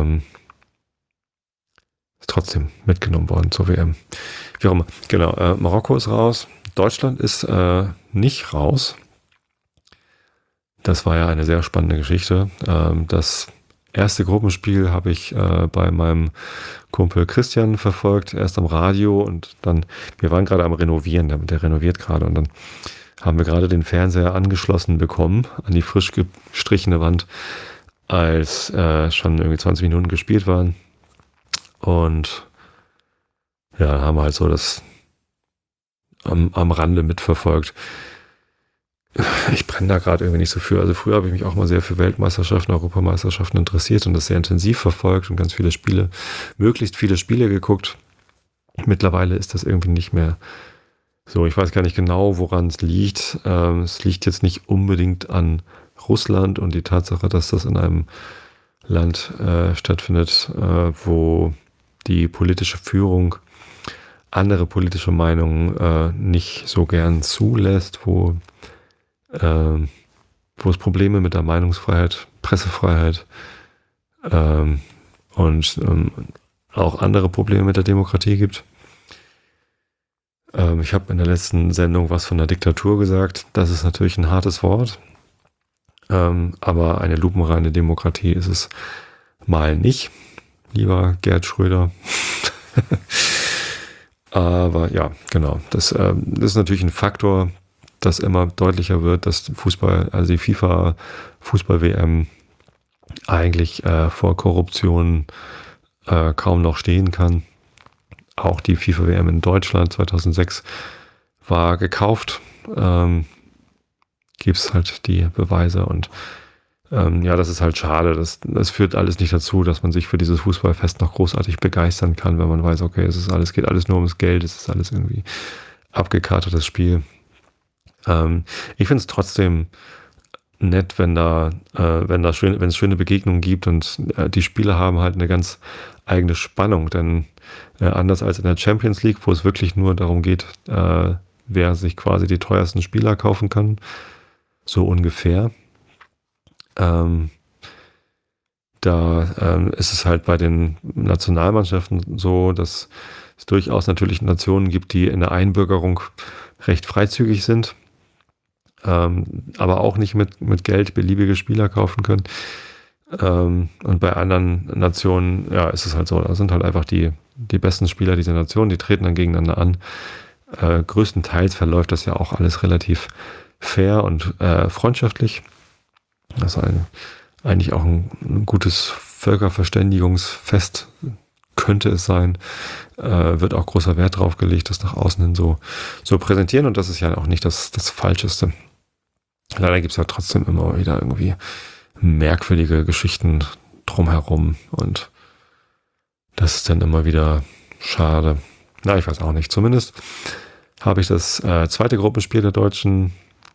Ist trotzdem mitgenommen worden zur WM. Wie auch immer. Genau, Marokko ist raus. Deutschland ist nicht raus. Das war ja eine sehr spannende Geschichte. Das erste Gruppenspiel habe ich bei meinem Kumpel Christian verfolgt, erst am Radio und dann, wir waren gerade am Renovieren, der renoviert gerade und dann haben wir gerade den Fernseher angeschlossen bekommen an die frisch gestrichene Wand, als schon irgendwie 20 Minuten gespielt waren. Und ja, haben wir halt so das am Rande mitverfolgt. Ich brenne da gerade irgendwie nicht so für. Also früher habe ich mich auch mal sehr für Weltmeisterschaften, Europameisterschaften interessiert und das sehr intensiv verfolgt und ganz viele Spiele, möglichst viele Spiele geguckt. Mittlerweile ist das irgendwie nicht mehr so. Ich weiß gar nicht genau, woran es liegt. Es liegt jetzt nicht unbedingt an Russland und die Tatsache, dass das in einem Land stattfindet, wo die politische Führung andere politische Meinungen nicht so gern zulässt, wo es Probleme mit der Meinungsfreiheit, Pressefreiheit und auch andere Probleme mit der Demokratie gibt. Ich habe in der letzten Sendung was von der Diktatur gesagt. Das ist natürlich ein hartes Wort, aber eine lupenreine Demokratie ist es mal nicht, lieber Gerd Schröder. Aber ja, genau. Das ist natürlich ein Faktor, das immer deutlicher wird, dass Fußball, also die FIFA Fußball-WM eigentlich vor Korruption kaum noch stehen kann. Auch die FIFA-WM in Deutschland 2006 war gekauft. Gibt es halt die Beweise und ja, das ist halt schade. Das führt alles nicht dazu, dass man sich für dieses Fußballfest noch großartig begeistern kann, wenn man weiß, okay, geht alles nur ums Geld, es ist alles irgendwie abgekartetes Spiel. Ich finde es trotzdem nett, wenn es schöne Begegnungen gibt und die Spiele haben halt eine ganz eigene Spannung, denn anders als in der Champions League, wo es wirklich nur darum geht, wer sich quasi die teuersten Spieler kaufen kann, so ungefähr. Da ist es halt bei den Nationalmannschaften so, dass es durchaus natürlich Nationen gibt, die in der Einbürgerung recht freizügig sind, aber auch nicht mit Geld beliebige Spieler kaufen können. Und bei anderen Nationen, ja, ist es halt so, da sind halt einfach die besten Spieler dieser Nation, die treten dann gegeneinander an. Größtenteils verläuft das ja auch alles relativ fair und freundschaftlich. Das ist eigentlich auch ein gutes Völkerverständigungsfest könnte es sein. Wird auch großer Wert drauf gelegt, das nach außen hin so präsentieren und das ist ja auch nicht das Falscheste. Leider gibt es ja trotzdem immer wieder irgendwie merkwürdige Geschichten drumherum und das ist dann immer wieder schade. Na, ich weiß auch nicht. Zumindest habe ich das zweite Gruppenspiel der Deutschen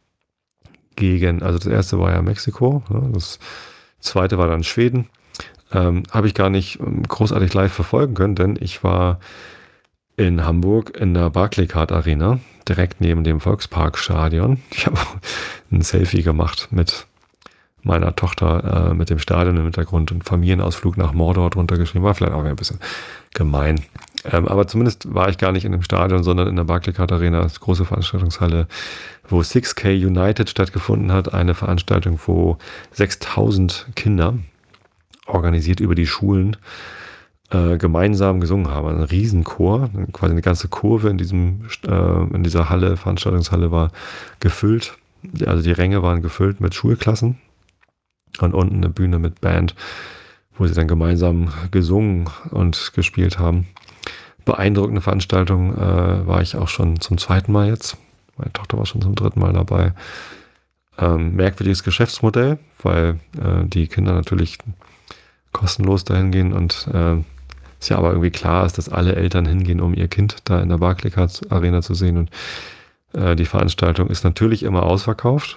also das erste war ja Mexiko, das zweite war dann Schweden. Habe ich gar nicht großartig live verfolgen können, denn ich war in Hamburg in der Barclaycard Arena, direkt neben dem Volksparkstadion. Ich habe ein Selfie gemacht mit meiner Tochter mit dem Stadion im Hintergrund und Familienausflug nach Mordor drunter geschrieben. War vielleicht auch ein bisschen gemein. Aber zumindest war ich gar nicht in dem Stadion, sondern in der Barclaycard Arena, das große Veranstaltungshalle, wo 6K United stattgefunden hat. Eine Veranstaltung, wo 6000 Kinder, organisiert über die Schulen, gemeinsam gesungen haben. Ein Riesenchor, quasi eine ganze Kurve in dieser Halle, Veranstaltungshalle war gefüllt. Also die Ränge waren gefüllt mit Schulklassen. Und unten eine Bühne mit Band, wo sie dann gemeinsam gesungen und gespielt haben. Beeindruckende Veranstaltung, war ich auch schon zum zweiten Mal jetzt. Meine Tochter war schon zum dritten Mal dabei. Merkwürdiges Geschäftsmodell, weil die Kinder natürlich kostenlos dahin gehen und es ja aber irgendwie klar ist, dass alle Eltern hingehen, um ihr Kind da in der Barclaycard Arena zu sehen. Und die Veranstaltung ist natürlich immer ausverkauft.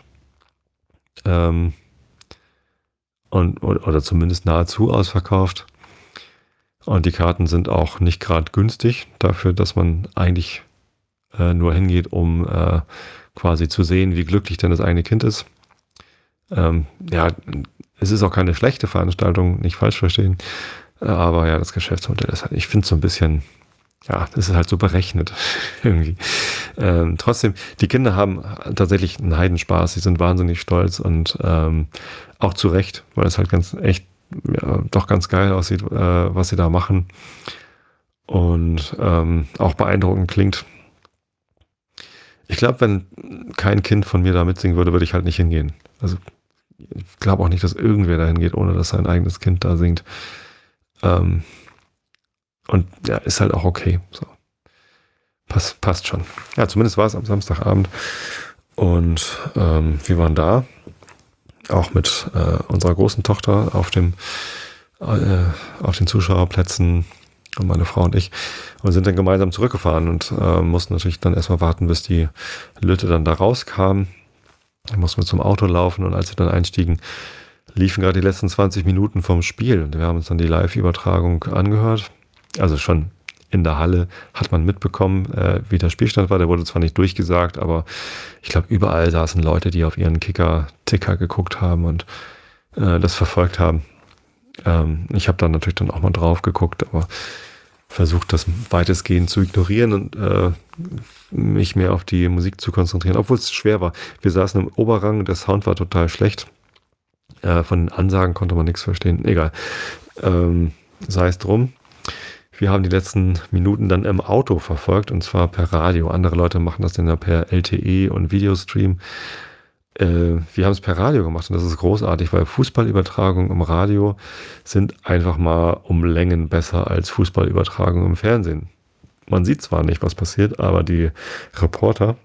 Oder zumindest nahezu ausverkauft. Und die Karten sind auch nicht gerade günstig dafür, dass man eigentlich nur hingeht, um quasi zu sehen, wie glücklich denn das eigene Kind ist. Ja, es ist auch keine schlechte Veranstaltung, nicht falsch verstehen. Aber ja, das Geschäftsmodell ist halt, ich finde es so ein bisschen, ja, das ist halt so berechnet irgendwie. Trotzdem, die Kinder haben tatsächlich einen Heidenspaß, sie sind wahnsinnig stolz und auch zu Recht, weil es halt doch ganz geil aussieht, was sie da machen und auch beeindruckend klingt. Ich glaube, wenn kein Kind von mir da mitsingen würde, würde ich halt nicht hingehen. Also ich glaube auch nicht, dass irgendwer da hingeht, ohne dass sein eigenes Kind da singt. Und ja, ist halt auch okay. So. Passt schon. Ja, zumindest war es am Samstagabend. Und wir waren da. Auch mit unserer großen Tochter auf den Zuschauerplätzen und meine Frau und ich. Und sind dann gemeinsam zurückgefahren und mussten natürlich dann erstmal warten, bis die Lütte dann da rauskam. Dann mussten wir zum Auto laufen und als wir dann einstiegen, liefen gerade die letzten 20 Minuten vom Spiel. Und wir haben uns dann die Live-Übertragung angehört. Also schon in der Halle hat man mitbekommen, wie der Spielstand war. Der wurde zwar nicht durchgesagt, aber ich glaube, überall saßen Leute, die auf ihren Kicker-Ticker geguckt haben und das verfolgt haben. Ich habe da natürlich dann auch mal drauf geguckt, aber versucht, das weitestgehend zu ignorieren und mich mehr auf die Musik zu konzentrieren, obwohl es schwer war. Wir saßen im Oberrang, der Sound war total schlecht. Von den Ansagen konnte man nichts verstehen. Egal. Sei es drum. Wir haben die letzten Minuten dann im Auto verfolgt und zwar per Radio. Andere Leute machen das dann ja per LTE und Videostream. Wir haben es per Radio gemacht und das ist großartig, weil Fußballübertragungen im Radio sind einfach mal um Längen besser als Fußballübertragungen im Fernsehen. Man sieht zwar nicht, was passiert, aber die Reporter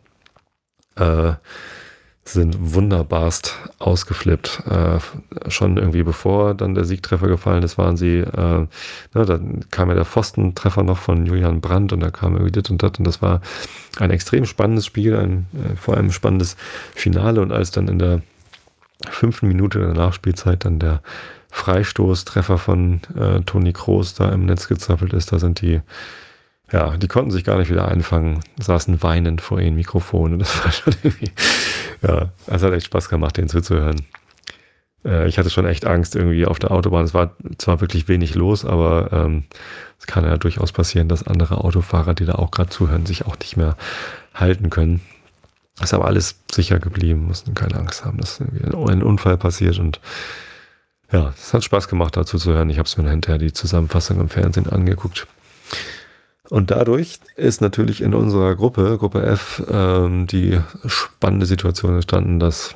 sind wunderbarst ausgeflippt. Schon irgendwie bevor dann der Siegtreffer gefallen ist, waren sie, dann kam ja der Pfostentreffer noch von Julian Brandt und da kam irgendwie das und das und das war ein extrem spannendes Spiel, vor allem spannendes Finale und als dann in der 5. Minute der Nachspielzeit dann der Freistoßtreffer von Toni Kroos da im Netz gezappelt ist, da sind die konnten sich gar nicht wieder einfangen, saßen weinend vor ihren Mikrofonen. Das war schon irgendwie, es hat echt Spaß gemacht, denen zuzuhören. Ich hatte schon echt Angst irgendwie auf der Autobahn. Es war zwar wirklich wenig los, aber es kann ja durchaus passieren, dass andere Autofahrer, die da auch gerade zuhören, sich auch nicht mehr halten können. Ist aber alles sicher geblieben, mussten keine Angst haben, dass irgendwie ein Unfall passiert und es hat Spaß gemacht, dazu zu hören. Ich habe es mir hinterher die Zusammenfassung im Fernsehen angeguckt. Und dadurch ist natürlich in unserer Gruppe F, die spannende Situation entstanden, dass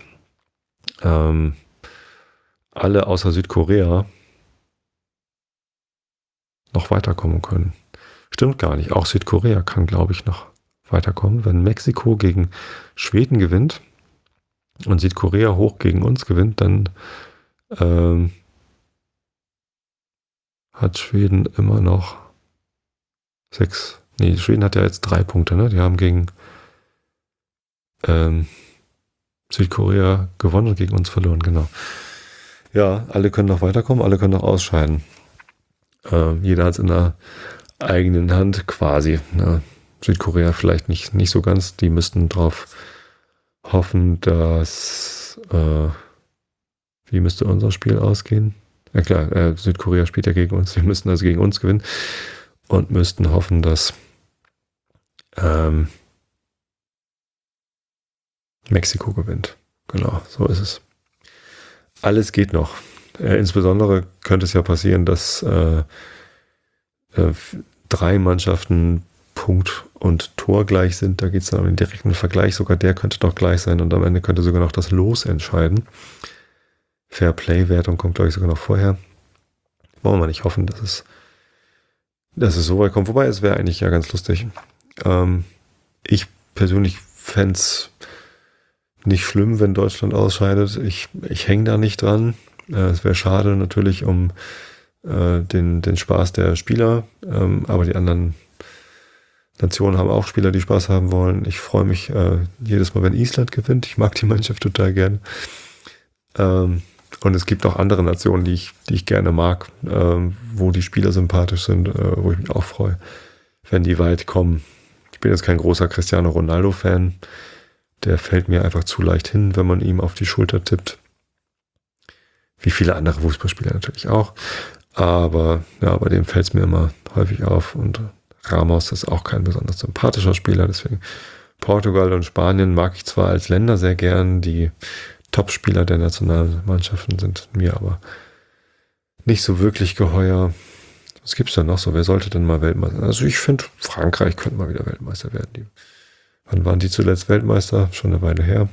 alle außer Südkorea noch weiterkommen können. Stimmt gar nicht. Auch Südkorea kann, glaube ich, noch weiterkommen. Wenn Mexiko gegen Schweden gewinnt und Südkorea hoch gegen uns gewinnt, dann hat Schweden immer noch 6. Nee, Schweden hat ja jetzt 3 Punkte, ne? Die haben gegen Südkorea gewonnen und gegen uns verloren, genau. Ja, alle können noch weiterkommen, alle können noch ausscheiden. Jeder hat es in der eigenen Hand quasi. Ne? Südkorea vielleicht nicht so ganz. Die müssten drauf hoffen, dass wie müsste unser Spiel ausgehen? Ja klar, Südkorea spielt ja gegen uns. Die müssten also gegen uns gewinnen. Und müssten hoffen, dass Mexiko gewinnt. Genau, so ist es. Alles geht noch. Insbesondere könnte es ja passieren, dass 3 Mannschaften Punkt und Tor gleich sind. Da geht es dann um den direkten Vergleich. Sogar der könnte doch gleich sein und am Ende könnte sogar noch das Los entscheiden. Fair-Play-Wertung kommt, glaube ich, sogar noch vorher. Wollen wir mal nicht hoffen, dass es so weit kommt. Wobei, es wäre eigentlich ja ganz lustig. Ich persönlich fände es nicht schlimm, wenn Deutschland ausscheidet. Ich hänge da nicht dran. Es wäre schade natürlich um den Spaß der Spieler. Aber die anderen Nationen haben auch Spieler, die Spaß haben wollen. Ich freue mich jedes Mal, wenn Island gewinnt. Ich mag die Mannschaft total gerne. Und es gibt auch andere Nationen, die ich gerne mag, wo die Spieler sympathisch sind, wo ich mich auch freue, wenn die weit kommen. Ich bin jetzt kein großer Cristiano Ronaldo-Fan. Der fällt mir einfach zu leicht hin, wenn man ihm auf die Schulter tippt. Wie viele andere Fußballspieler natürlich auch. Aber ja, bei dem fällt es mir immer häufig auf. Und Ramos ist auch kein besonders sympathischer Spieler. Deswegen Portugal und Spanien mag ich zwar als Länder sehr gern, die Top-Spieler der Nationalmannschaften sind mir aber nicht so wirklich geheuer. Was gibt's da noch so? Wer sollte denn mal Weltmeister? Also ich finde, Frankreich könnte mal wieder Weltmeister werden. Wann waren die zuletzt Weltmeister? Schon eine Weile her.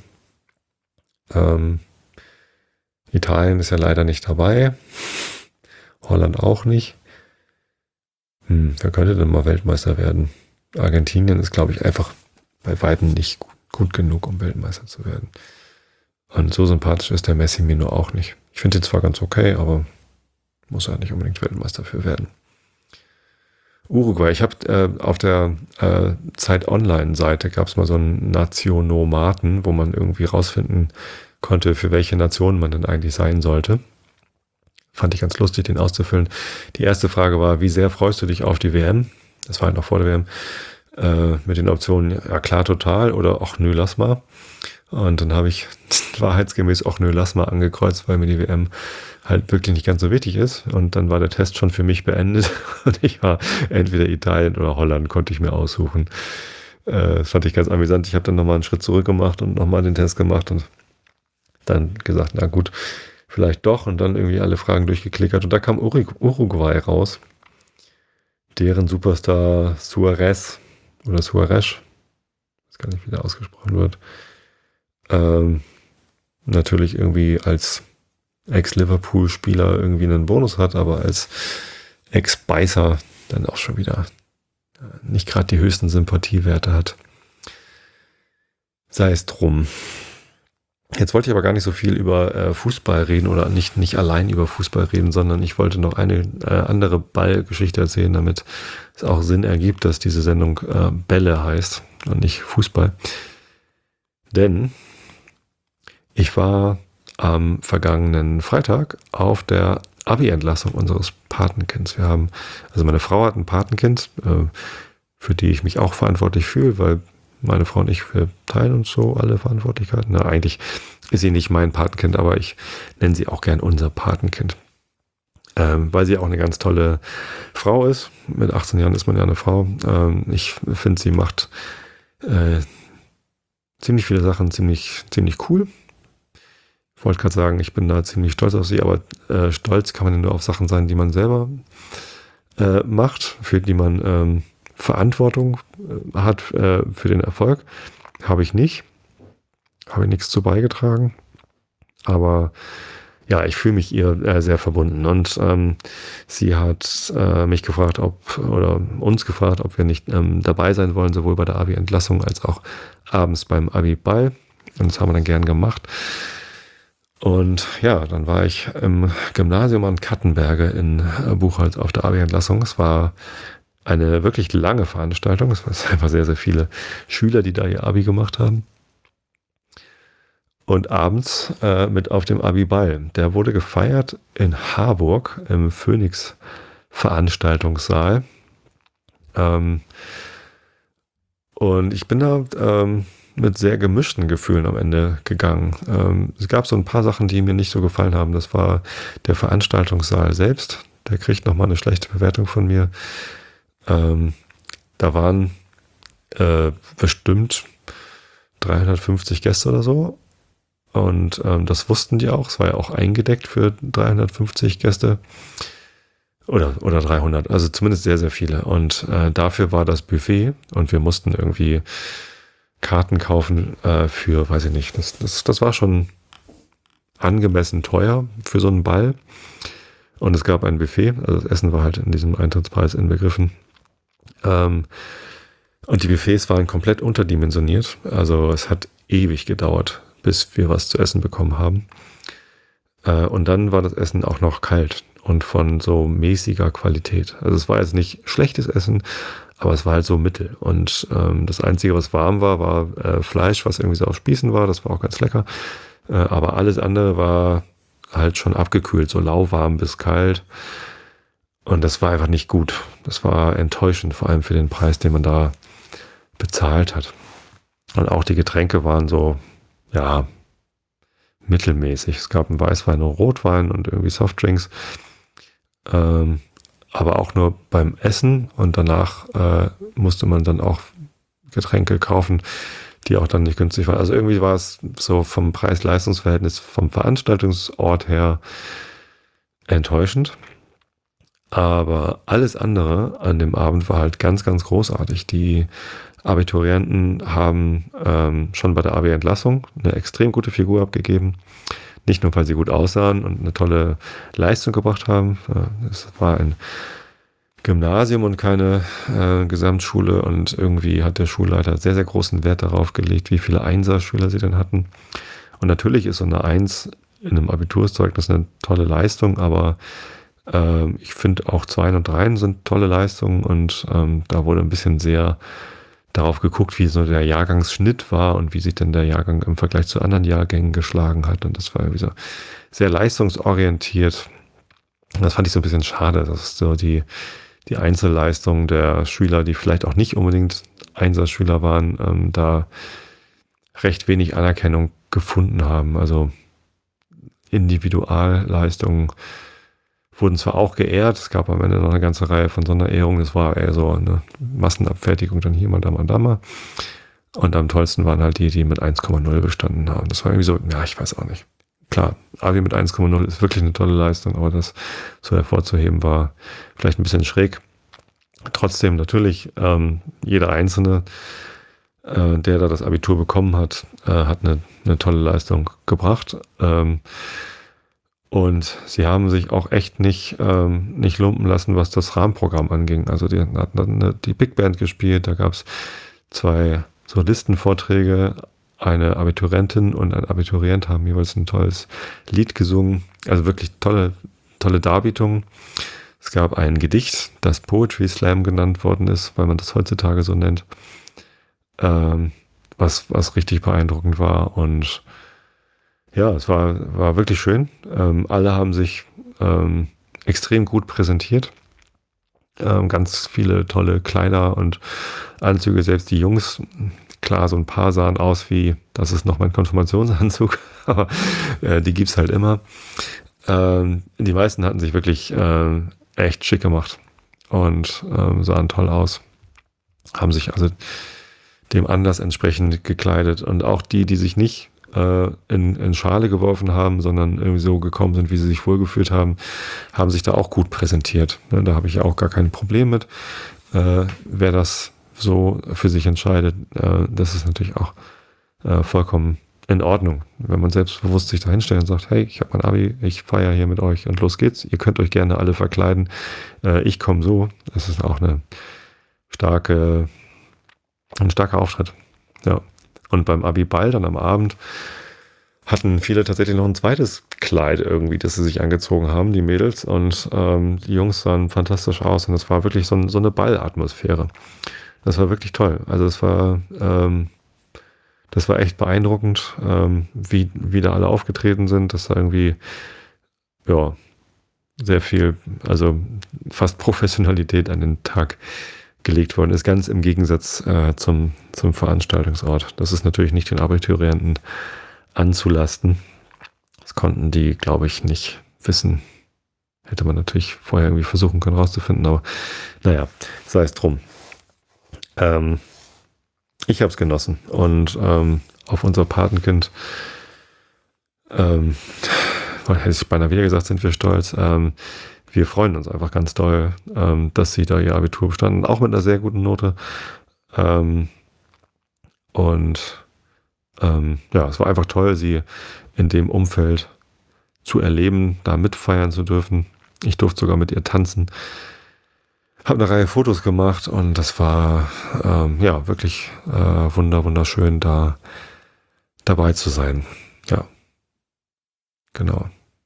Italien ist ja leider nicht dabei. Holland auch nicht. Wer könnte denn mal Weltmeister werden? Argentinien ist, glaube ich, einfach bei weitem nicht gut genug, um Weltmeister zu werden. Und so sympathisch ist der Messi mir nur auch nicht. Ich finde ihn zwar ganz okay, aber muss er nicht unbedingt Weltmeister für werden. Uruguay. Ich habe auf der Zeit Online-Seite gab es mal so einen Nationomaten, wo man irgendwie rausfinden konnte, für welche Nation man denn eigentlich sein sollte. Fand ich ganz lustig, den auszufüllen. Die erste Frage war, wie sehr freust du dich auf die WM? Das war halt noch vor der WM. Mit den Optionen, ja klar, total oder ach nö, lass mal. Und dann habe ich wahrheitsgemäß auch nö, lass mal angekreuzt, weil mir die WM halt wirklich nicht ganz so wichtig ist. Und dann war der Test schon für mich beendet und ich war entweder Italien oder Holland, konnte ich mir aussuchen. Das fand ich ganz amüsant. Ich habe dann nochmal einen Schritt zurück gemacht und nochmal den Test gemacht und dann gesagt, na gut, vielleicht doch. Und dann irgendwie alle Fragen durchgeklickert. Und da kam Uruguay raus. Deren Superstar Suarez oder Suarez, ich weiß gar nicht, wie der ausgesprochen wird, natürlich irgendwie als Ex-Liverpool-Spieler irgendwie einen Bonus hat, aber als Ex-Beißer dann auch schon wieder nicht gerade die höchsten Sympathiewerte hat. Sei es drum. Jetzt wollte ich aber gar nicht so viel über Fußball reden oder nicht allein über Fußball reden, sondern ich wollte noch eine andere Ballgeschichte erzählen, damit es auch Sinn ergibt, dass diese Sendung Bälle heißt und nicht Fußball. Denn ich war am vergangenen Freitag auf der Abi-Entlassung unseres Patenkinds. Also meine Frau hat ein Patenkind, für die ich mich auch verantwortlich fühle, weil meine Frau und ich, wir teilen uns so alle Verantwortlichkeiten. Na, eigentlich ist sie nicht mein Patenkind, aber ich nenne sie auch gern unser Patenkind. Weil sie auch eine ganz tolle Frau ist. Mit 18 Jahren ist man ja eine Frau. Ich finde, sie macht ziemlich viele Sachen ziemlich cool. Ich wollte gerade sagen, ich bin da ziemlich stolz auf sie, aber stolz kann man ja nur auf Sachen sein, die man selber macht, für die man Verantwortung hat für den Erfolg. Habe ich nicht. Habe ich nichts zu beigetragen. Aber ja, ich fühle mich ihr sehr verbunden. Und sie hat mich gefragt, oder uns gefragt, ob wir nicht dabei sein wollen, sowohl bei der Abi-Entlassung als auch abends beim Abi-Ball. Und das haben wir dann gern gemacht. Und ja, dann war ich im Gymnasium an Kattenberge in Buchholz auf der Abi-Entlassung. Es war eine wirklich lange Veranstaltung. Es waren einfach sehr, sehr viele Schüler, die da ihr Abi gemacht haben. Und abends mit auf dem Abi-Ball. Der wurde gefeiert in Harburg im Phoenix-Veranstaltungssaal. Und ich bin da mit sehr gemischten Gefühlen am Ende gegangen. Es gab so ein paar Sachen, die mir nicht so gefallen haben. Das war der Veranstaltungssaal selbst. Der kriegt nochmal eine schlechte Bewertung von mir. Da waren bestimmt 350 Gäste oder so. Und das wussten die auch. Es war ja auch eingedeckt für 350 Gäste. Oder 300. Also zumindest sehr, sehr viele. Und dafür war das Buffet. Und wir mussten irgendwie Karten kaufen für, weiß ich nicht, das war schon angemessen teuer für so einen Ball. Und es gab ein Buffet, also das Essen war halt in diesem Eintrittspreis inbegriffen. Und die Buffets waren komplett unterdimensioniert. Also es hat ewig gedauert, bis wir was zu essen bekommen haben. Und dann war das Essen auch noch kalt und von so mäßiger Qualität. Also es war jetzt nicht schlechtes Essen, aber es war halt so mittel. Und das Einzige, was warm war, war Fleisch, was irgendwie so auf Spießen war. Das war auch ganz lecker. Aber alles andere war halt schon abgekühlt, so lauwarm bis kalt. Und das war einfach nicht gut. Das war enttäuschend, vor allem für den Preis, den man da bezahlt hat. Und auch die Getränke waren so, ja, mittelmäßig. Es gab einen Weißwein und Rotwein und irgendwie Softdrinks. Aber auch nur beim Essen und danach musste man dann auch Getränke kaufen, die auch dann nicht günstig waren. Also irgendwie war es so vom Preis-Leistungs-Verhältnis vom Veranstaltungsort her enttäuschend. Aber alles andere an dem Abend war halt ganz, ganz großartig. Die Abiturienten haben schon bei der Abi-Entlassung eine extrem gute Figur abgegeben. Nicht nur, weil sie gut aussahen und eine tolle Leistung gebracht haben. Es war ein Gymnasium und keine Gesamtschule und irgendwie hat der Schulleiter sehr, sehr großen Wert darauf gelegt, wie viele Einserschüler sie denn hatten. Und natürlich ist so eine 1 in einem Abiturszeugnis eine tolle Leistung, aber ich finde auch 2 und 3 sind tolle Leistungen und da wurde ein bisschen sehr darauf geguckt, wie so der Jahrgangsschnitt war und wie sich denn der Jahrgang im Vergleich zu anderen Jahrgängen geschlagen hat. Und das war irgendwie so sehr leistungsorientiert. Und das fand ich so ein bisschen schade, dass so die Einzelleistung der Schüler, die vielleicht auch nicht unbedingt Einserschüler waren, da recht wenig Anerkennung gefunden haben. Also Individualleistungen wurden zwar auch geehrt, es gab am Ende noch eine ganze Reihe von Sonderehrungen, das war eher so eine Massenabfertigung, dann hier mal, da mal, da mal. Und am tollsten waren halt die mit 1,0 bestanden haben. Das war irgendwie so, ja, ich weiß auch nicht. Klar, Abi mit 1,0 ist wirklich eine tolle Leistung, aber das so hervorzuheben war vielleicht ein bisschen schräg. Trotzdem natürlich, jeder Einzelne, der da das Abitur bekommen hat, hat eine tolle Leistung gebracht. Und sie haben sich auch echt nicht lumpen lassen, was das Rahmenprogramm anging. Also die hatten dann die Big Band gespielt, da gab es 2 Solistenvorträge, eine Abiturientin und ein Abiturient haben jeweils ein tolles Lied gesungen. Also wirklich tolle Darbietungen. Es gab ein Gedicht, das Poetry Slam genannt worden ist, weil man das heutzutage so nennt, was richtig beeindruckend war. Und ja, es war wirklich schön. Alle haben sich extrem gut präsentiert. Ganz viele tolle Kleider und Anzüge, selbst die Jungs. Klar, so ein paar sahen aus wie, das ist noch mein Konfirmationsanzug, aber die gibt's halt immer. Die meisten hatten sich wirklich echt schick gemacht und sahen toll aus. Haben sich also dem Anlass entsprechend gekleidet. Und auch die sich nicht in Schale geworfen haben, sondern irgendwie so gekommen sind, wie sie sich wohlgefühlt haben, haben sich da auch gut präsentiert. Ne, da habe ich ja auch gar kein Problem mit. Wer das so für sich entscheidet, das ist natürlich auch vollkommen in Ordnung. Wenn man selbstbewusst sich da hinstellt und sagt, hey, ich habe mein Abi, ich feiere hier mit euch und los geht's. Ihr könnt euch gerne alle verkleiden. Ich komme so. Das ist auch ein starker Auftritt. Ja. Und beim Abi-Ball dann am Abend hatten viele tatsächlich noch ein zweites Kleid irgendwie, das sie sich angezogen haben, die Mädels. Und die Jungs sahen fantastisch aus. Und das war wirklich so eine Ballatmosphäre. Das war wirklich toll. Also das war echt beeindruckend, wie da alle aufgetreten sind. Das war irgendwie, ja, sehr viel, also fast Professionalität an den Tag gelegt worden ist, ganz im Gegensatz zum Veranstaltungsort. Das ist natürlich nicht den Abiturienten anzulasten. Das konnten die, glaube ich, nicht wissen. Hätte man natürlich vorher irgendwie versuchen können rauszufinden, aber naja, sei es drum. Ich habe es genossen und auf unser Patenkind, hätte ich beinahe wieder gesagt, sind wir stolz. Wir freuen uns einfach ganz doll, dass sie da ihr Abitur bestanden, auch mit einer sehr guten Note. Ja, es war einfach toll, sie in dem Umfeld zu erleben, da mitfeiern zu dürfen. Ich durfte sogar mit ihr tanzen. Habe eine Reihe Fotos gemacht und das war ja wirklich wunderschön, da dabei zu sein. Ja, genau.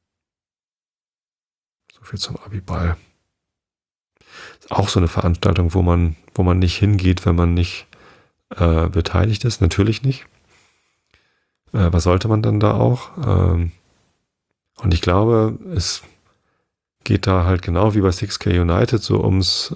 So viel zum Abi-Ball. Ist auch so eine Veranstaltung, wo man nicht hingeht, wenn man nicht beteiligt ist. Natürlich nicht. Was sollte man dann da auch? Und ich glaube, es geht da halt genau wie bei 6K United so ums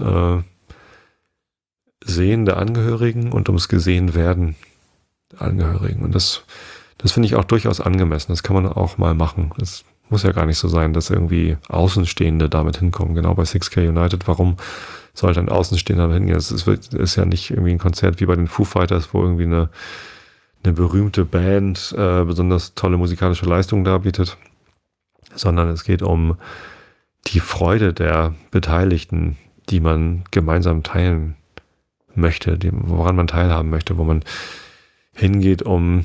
Sehen der Angehörigen und ums Gesehenwerden der Angehörigen. Und das finde ich auch durchaus angemessen. Das kann man auch mal machen. Es muss ja gar nicht so sein, dass irgendwie Außenstehende damit hinkommen. Genau bei 6K United. Warum sollte ein Außenstehender damit hingehen? Es ist ja nicht irgendwie ein Konzert wie bei den Foo Fighters, wo irgendwie eine berühmte Band besonders tolle musikalische Leistungen darbietet, sondern es geht um die Freude der Beteiligten, die man gemeinsam teilen möchte, woran man teilhaben möchte, wo man hingeht, um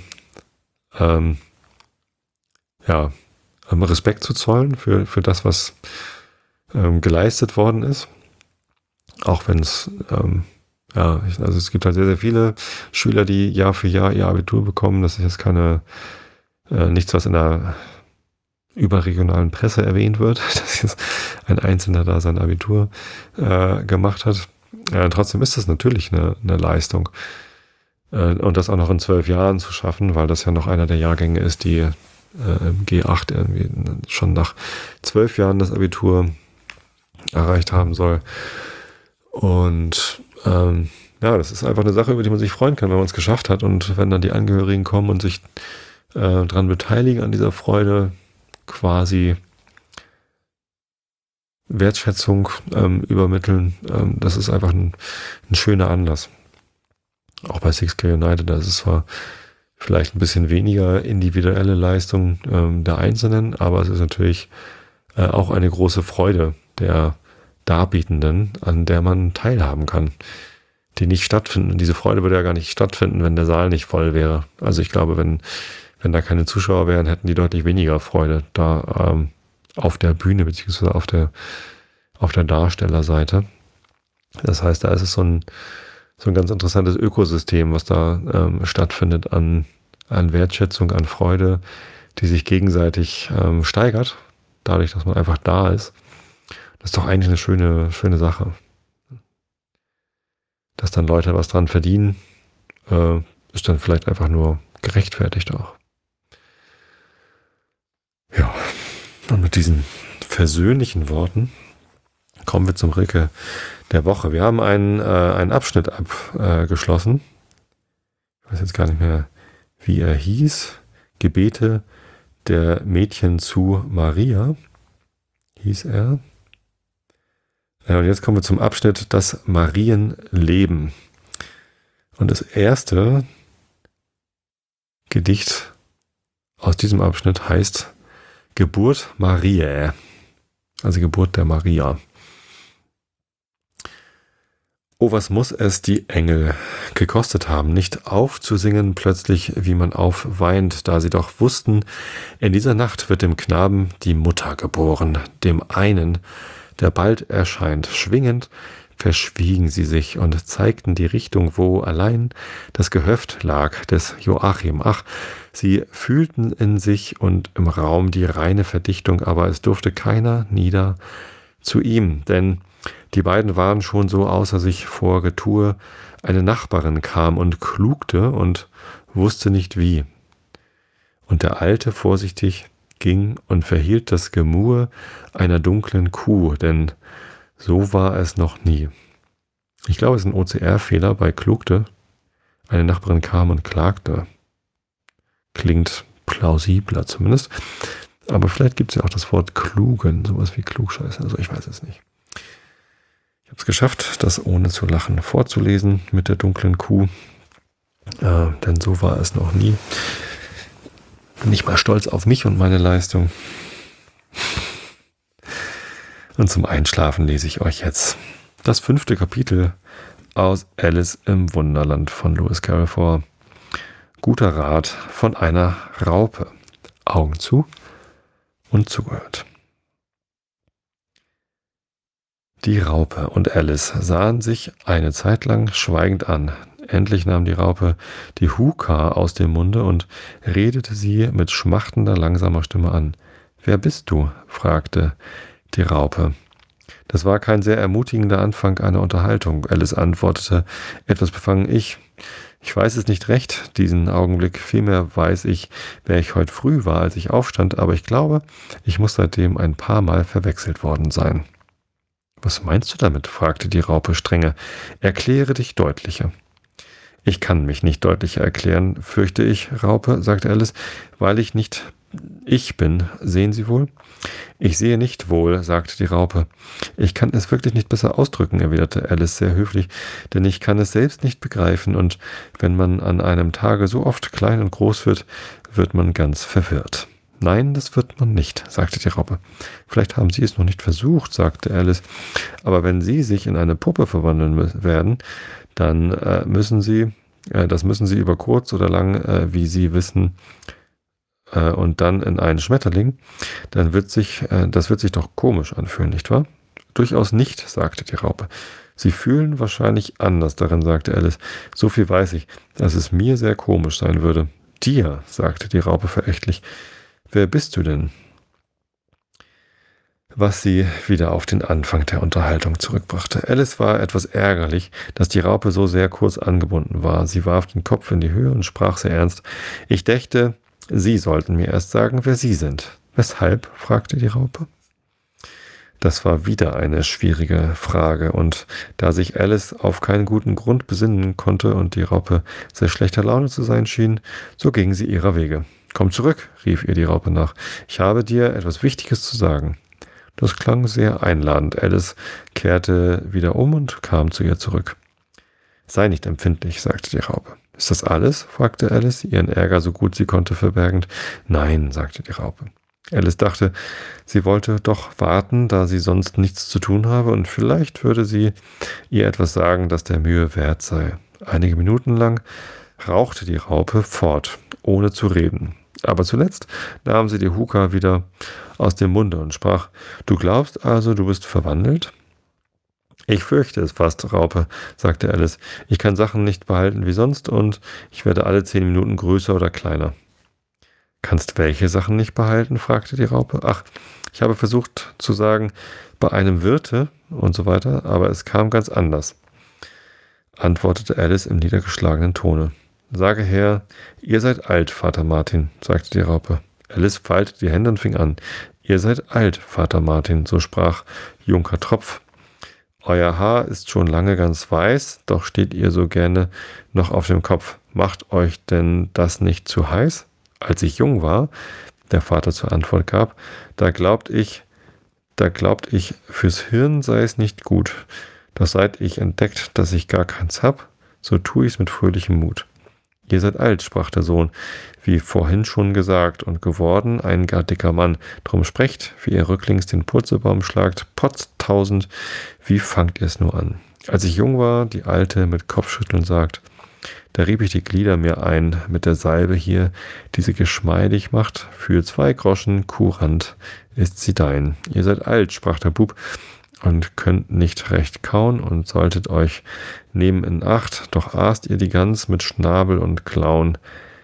Respekt zu zollen für das, was geleistet worden ist. Auch wenn es also es gibt halt sehr, sehr viele Schüler, die Jahr für Jahr ihr Abitur bekommen. Das ist jetzt nichts, was in der überregionalen Presse erwähnt wird, dass jetzt ein Einzelner da sein Abitur gemacht hat. Trotzdem ist das natürlich eine Leistung. Und das auch noch in 12 Jahren zu schaffen, weil das ja noch einer der Jahrgänge ist, die im G8 irgendwie schon nach 12 Jahren das Abitur erreicht haben soll. Und Ja, das ist einfach eine Sache, über die man sich freuen kann, wenn man es geschafft hat. Und wenn dann die Angehörigen kommen und sich dran beteiligen an dieser Freude, quasi Wertschätzung übermitteln, das ist einfach ein schöner Anlass. Auch bei 6K United, da ist es zwar vielleicht ein bisschen weniger individuelle Leistung der Einzelnen, aber es ist natürlich auch eine große Freude der Darbietenden, an der man teilhaben kann, die nicht stattfinden. Diese Freude würde ja gar nicht stattfinden, wenn der Saal nicht voll wäre. Also ich glaube, wenn da keine Zuschauer wären, hätten die deutlich weniger Freude da auf der Bühne beziehungsweise auf der Darstellerseite. Das heißt, da ist es so ein ganz interessantes Ökosystem, was da stattfindet an Wertschätzung, an Freude, die sich gegenseitig steigert, dadurch, dass man einfach da ist. Das ist doch eigentlich eine schöne Sache. Dass dann Leute was dran verdienen, ist dann vielleicht einfach nur gerechtfertigt auch. Ja, und mit diesen versöhnlichen Worten kommen wir zum Rilke der Woche. Wir haben einen Abschnitt abgeschlossen. Ich weiß jetzt gar nicht mehr, wie er hieß. Gebete der Mädchen zu Maria hieß er. Und jetzt kommen wir zum Abschnitt das Marienleben. Und das erste Gedicht aus diesem Abschnitt heißt Geburt Mariae, also Geburt der Maria. Oh, was muss es die Engel gekostet haben, nicht aufzusingen plötzlich, wie man aufweint, da sie doch wussten, in dieser Nacht wird dem Knaben die Mutter geboren, dem einen, der bald erscheint. Schwingend verschwiegen sie sich und zeigten die Richtung, wo allein das Gehöft lag des Joachim. Ach, sie fühlten in sich und im Raum die reine Verdichtung, aber es durfte keiner nieder zu ihm, denn die beiden waren schon so außer sich vor Getue. Eine Nachbarin kam und klugte und wusste nicht wie. Und der Alte vorsichtig ging und verhielt das Gemurr einer dunklen Kuh, denn so war es noch nie. Ich glaube, es ist ein OCR-Fehler bei klugte. Eine Nachbarin kam und klagte. Klingt plausibler zumindest. Aber vielleicht gibt es ja auch das Wort klugen, sowas wie Klugscheiße. Also ich weiß es nicht. Ich habe es geschafft, das ohne zu lachen vorzulesen mit der dunklen Kuh. Denn so war es noch nie. Bin nicht mal stolz auf mich und meine Leistung. Und zum Einschlafen lese ich euch jetzt das 5. Kapitel aus Alice im Wunderland von Lewis Carroll vor. Guter Rat von einer Raupe. Augen zu und zugehört. Die Raupe und Alice sahen sich eine Zeit lang schweigend an. Endlich nahm die Raupe die Huka aus dem Munde und redete sie mit schmachtender, langsamer Stimme an. »Wer bist du?« fragte die Raupe. Das war kein sehr ermutigender Anfang einer Unterhaltung. Alice antwortete etwas befangen, Ich weiß es nicht recht, diesen Augenblick. Vielmehr weiß ich, wer ich heute früh war, als ich aufstand, aber ich glaube, ich muss seitdem ein paar Mal verwechselt worden sein.« »Was meinst du damit?« fragte die Raupe strenge. »Erkläre dich deutlicher.« »Ich kann mich nicht deutlicher erklären, fürchte ich, Raupe«, sagte Alice, »weil ich nicht ich bin. Sehen Sie wohl?« »Ich sehe nicht wohl«, sagte die Raupe. »Ich kann es wirklich nicht besser ausdrücken«, erwiderte Alice sehr höflich, »denn ich kann es selbst nicht begreifen, und wenn man an einem Tage so oft klein und groß wird, wird man ganz verwirrt.« »Nein, das wird man nicht«, sagte die Raupe. »Vielleicht haben Sie es noch nicht versucht«, sagte Alice, »aber wenn Sie sich in eine Puppe verwandeln werden, dann müssen Sie über kurz oder lang, wie Sie wissen, und dann in einen Schmetterling, dann das wird sich doch komisch anfühlen, nicht wahr?« »Durchaus nicht«, sagte die Raupe. »Sie fühlen wahrscheinlich anders darin«, sagte Alice. »So viel weiß ich, dass es mir sehr komisch sein würde.« »Dir«, sagte die Raupe verächtlich. »Wer bist du denn?« Was sie wieder auf den Anfang der Unterhaltung zurückbrachte. Alice war etwas ärgerlich, dass die Raupe so sehr kurz angebunden war. Sie warf den Kopf in die Höhe und sprach sehr ernst. »Ich dächte, Sie sollten mir erst sagen, wer Sie sind.« »Weshalb?« fragte die Raupe. Das war wieder eine schwierige Frage, und da sich Alice auf keinen guten Grund besinnen konnte und die Raupe sehr schlechter Laune zu sein schien, so ging sie ihrer Wege. »Komm zurück«, rief ihr die Raupe nach. »Ich habe dir etwas Wichtiges zu sagen.« Das klang sehr einladend. Alice kehrte wieder um und kam zu ihr zurück. »Sei nicht empfindlich«, sagte die Raupe. »Ist das alles?«, fragte Alice, ihren Ärger so gut sie konnte verbergend. »Nein«, sagte die Raupe. Alice dachte, sie wollte doch warten, da sie sonst nichts zu tun habe, und vielleicht würde sie ihr etwas sagen, das der Mühe wert sei. Einige Minuten lang rauchte die Raupe fort, ohne zu reden. Aber zuletzt nahm sie die Huka wieder aus dem Munde und sprach: »Du glaubst also, du bist verwandelt?« »Ich fürchte es fast, Raupe«, sagte Alice. »Ich kann Sachen nicht behalten wie sonst, und ich werde alle 10 Minuten größer oder kleiner.« »Kannst welche Sachen nicht behalten?«, fragte die Raupe. »Ach, ich habe versucht zu sagen, bei einem Wirte und so weiter, aber es kam ganz anders«, antwortete Alice im niedergeschlagenen Tone. »Sage her, ihr seid alt, Vater Martin«, sagte die Raupe. Alice faltete die Hände und fing an. »Ihr seid alt, Vater Martin«, so sprach Junker Tropf. »Euer Haar ist schon lange ganz weiß, doch steht ihr so gerne noch auf dem Kopf. Macht euch denn das nicht zu heiß? Als ich jung war«, der Vater zur Antwort gab, da glaubt ich, fürs Hirn sei es nicht gut. Doch seit ich entdeckt, dass ich gar keins hab, so tu ich's mit fröhlichem Mut.« »Ihr seid alt«, sprach der Sohn, »wie vorhin schon gesagt, und geworden ein gar dicker Mann. Drum sprecht, wie ihr rücklings den Purzelbaum schlagt, potztausend, wie fangt ihr's nur an? Als ich jung war«, die Alte mit Kopfschütteln sagt, »da rieb ich die Glieder mir ein mit der Salbe hier, die sie geschmeidig macht. Für 2 Groschen Kurant ist sie dein. Ihr seid alt«, sprach der Bub, »und könnt nicht recht kauen und solltet euch nehmen in Acht, doch aßt ihr die Gans mit Schnabel und Klauen.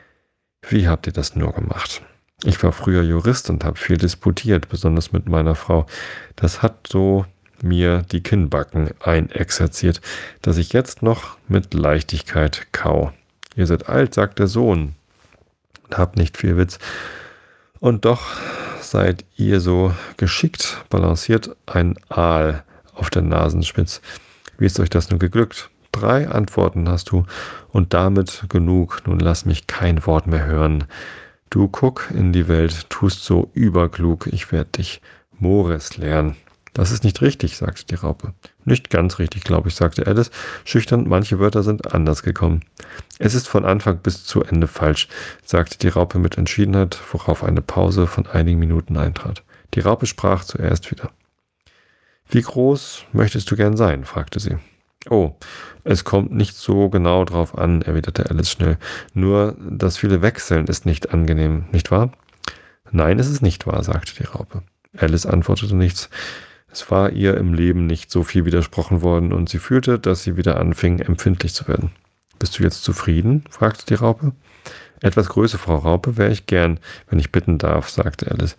Wie habt ihr das nur gemacht? Ich war früher Jurist und habe viel disputiert, besonders mit meiner Frau. Das hat so mir die Kinnbacken einexerziert, dass ich jetzt noch mit Leichtigkeit kau. Ihr seid alt«, sagt der Sohn, und habt nicht viel Witz. »Und doch seid ihr so geschickt, balanciert ein Aal auf der Nasenspitz. Wie ist euch das nun geglückt? 3 Antworten hast du, und damit genug. Nun lass mich kein Wort mehr hören. Du guck in die Welt, tust so überklug, ich werd dich Mores lehren.« »Das ist nicht richtig«, sagte die Raupe. »Nicht ganz richtig, glaube ich«, sagte Alice, schüchtern, »manche Wörter sind anders gekommen.« »Es ist von Anfang bis zu Ende falsch«, sagte die Raupe mit Entschiedenheit, worauf eine Pause von einigen Minuten eintrat. Die Raupe sprach zuerst wieder. »Wie groß möchtest du gern sein?«, fragte sie. »Oh, es kommt nicht so genau drauf an«, erwiderte Alice schnell. »Nur das viele Wechseln ist nicht angenehm, nicht wahr?« »Nein, es ist nicht wahr«, sagte die Raupe. Alice antwortete nichts. Es war ihr im Leben nicht so viel widersprochen worden, und sie fühlte, dass sie wieder anfing, empfindlich zu werden. »Bist du jetzt zufrieden?«, fragte die Raupe. »Etwas Größe, Frau Raupe, wäre ich gern, wenn ich bitten darf«, sagte Alice.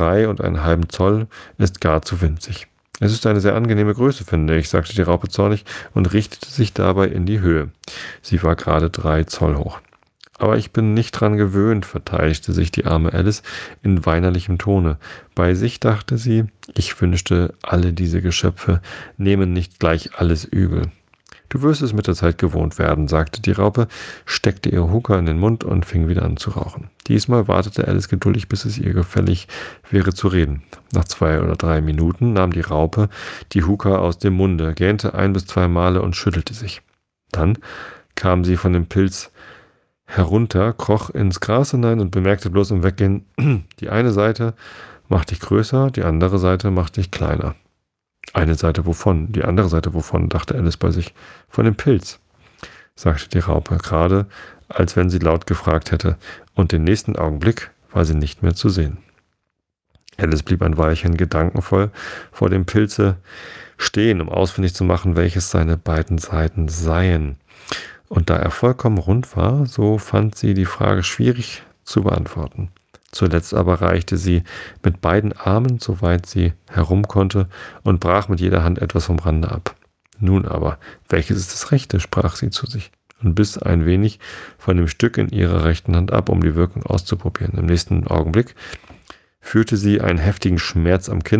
3,5 Zoll ist gar zu winzig.« »Es ist eine sehr angenehme Größe, finde ich«, sagte die Raupe zornig und richtete sich dabei in die Höhe. Sie war gerade 3 Zoll hoch. »Aber ich bin nicht dran gewöhnt«, verteidigte sich die arme Alice in weinerlichem Tone. Bei sich dachte sie, ich wünschte, alle diese Geschöpfe nehmen nicht gleich alles übel. »Du wirst es mit der Zeit gewohnt werden«, sagte die Raupe, steckte ihre Huka in den Mund und fing wieder an zu rauchen. Diesmal wartete Alice geduldig, bis es ihr gefällig wäre zu reden. Nach 2 oder 3 Minuten nahm die Raupe die Huka aus dem Munde, gähnte 1 bis 2 Male und schüttelte sich. Dann kam sie von dem Pilz herunter, kroch ins Gras hinein und bemerkte bloß im Weggehen, die eine Seite macht dich größer, die andere Seite macht dich kleiner. »Eine Seite wovon? Die andere Seite wovon?«, dachte Alice bei sich. »Von dem Pilz«, sagte die Raupe, gerade als wenn sie laut gefragt hätte, und den nächsten Augenblick war sie nicht mehr zu sehen. Alice blieb ein Weilchen gedankenvoll vor dem Pilze stehen, um ausfindig zu machen, welches seine beiden Seiten seien. Und da er vollkommen rund war, so fand sie die Frage schwierig zu beantworten. Zuletzt aber reichte sie mit beiden Armen, soweit sie herum konnte, und brach mit jeder Hand etwas vom Rande ab. »Nun aber, welches ist das Rechte?«, sprach sie zu sich und biss ein wenig von dem Stück in ihrer rechten Hand ab, um die Wirkung auszuprobieren. Im nächsten Augenblick fühlte sie einen heftigen Schmerz am Kinn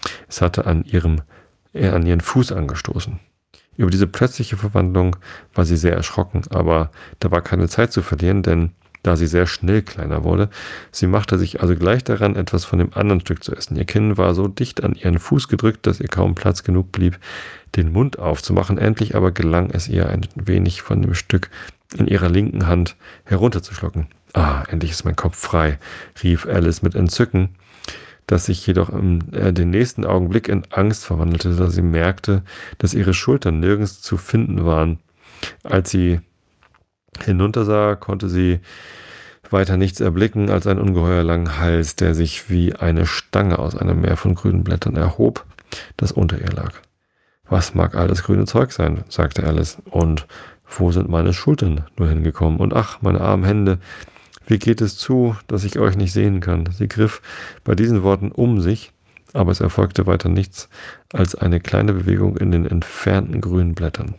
Es hatte an ihren Fuß angestoßen. Über diese plötzliche Verwandlung war sie sehr erschrocken, aber da war keine Zeit zu verlieren, denn da sie sehr schnell kleiner wurde, sie machte sich also gleich daran, etwas von dem anderen Stück zu essen. Ihr Kinn war so dicht an ihren Fuß gedrückt, dass ihr kaum Platz genug blieb, den Mund aufzumachen. Endlich aber gelang es ihr, ein wenig von dem Stück in ihrer linken Hand herunterzuschlucken. Ah, endlich ist mein Kopf frei, rief Alice mit Entzücken, das sich jedoch den nächsten Augenblick in Angst verwandelte, da sie merkte, dass ihre Schultern nirgends zu finden waren. Als sie hinuntersah, konnte sie weiter nichts erblicken als einen ungeheuer langen Hals, der sich wie eine Stange aus einem Meer von grünen Blättern erhob, das unter ihr lag. »Was mag all das grüne Zeug sein?« sagte Alice. »Und wo sind meine Schultern nur hingekommen? Und ach, meine armen Hände, wie geht es zu, dass ich euch nicht sehen kann?« Sie griff bei diesen Worten um sich, aber es erfolgte weiter nichts als eine kleine Bewegung in den entfernten grünen Blättern.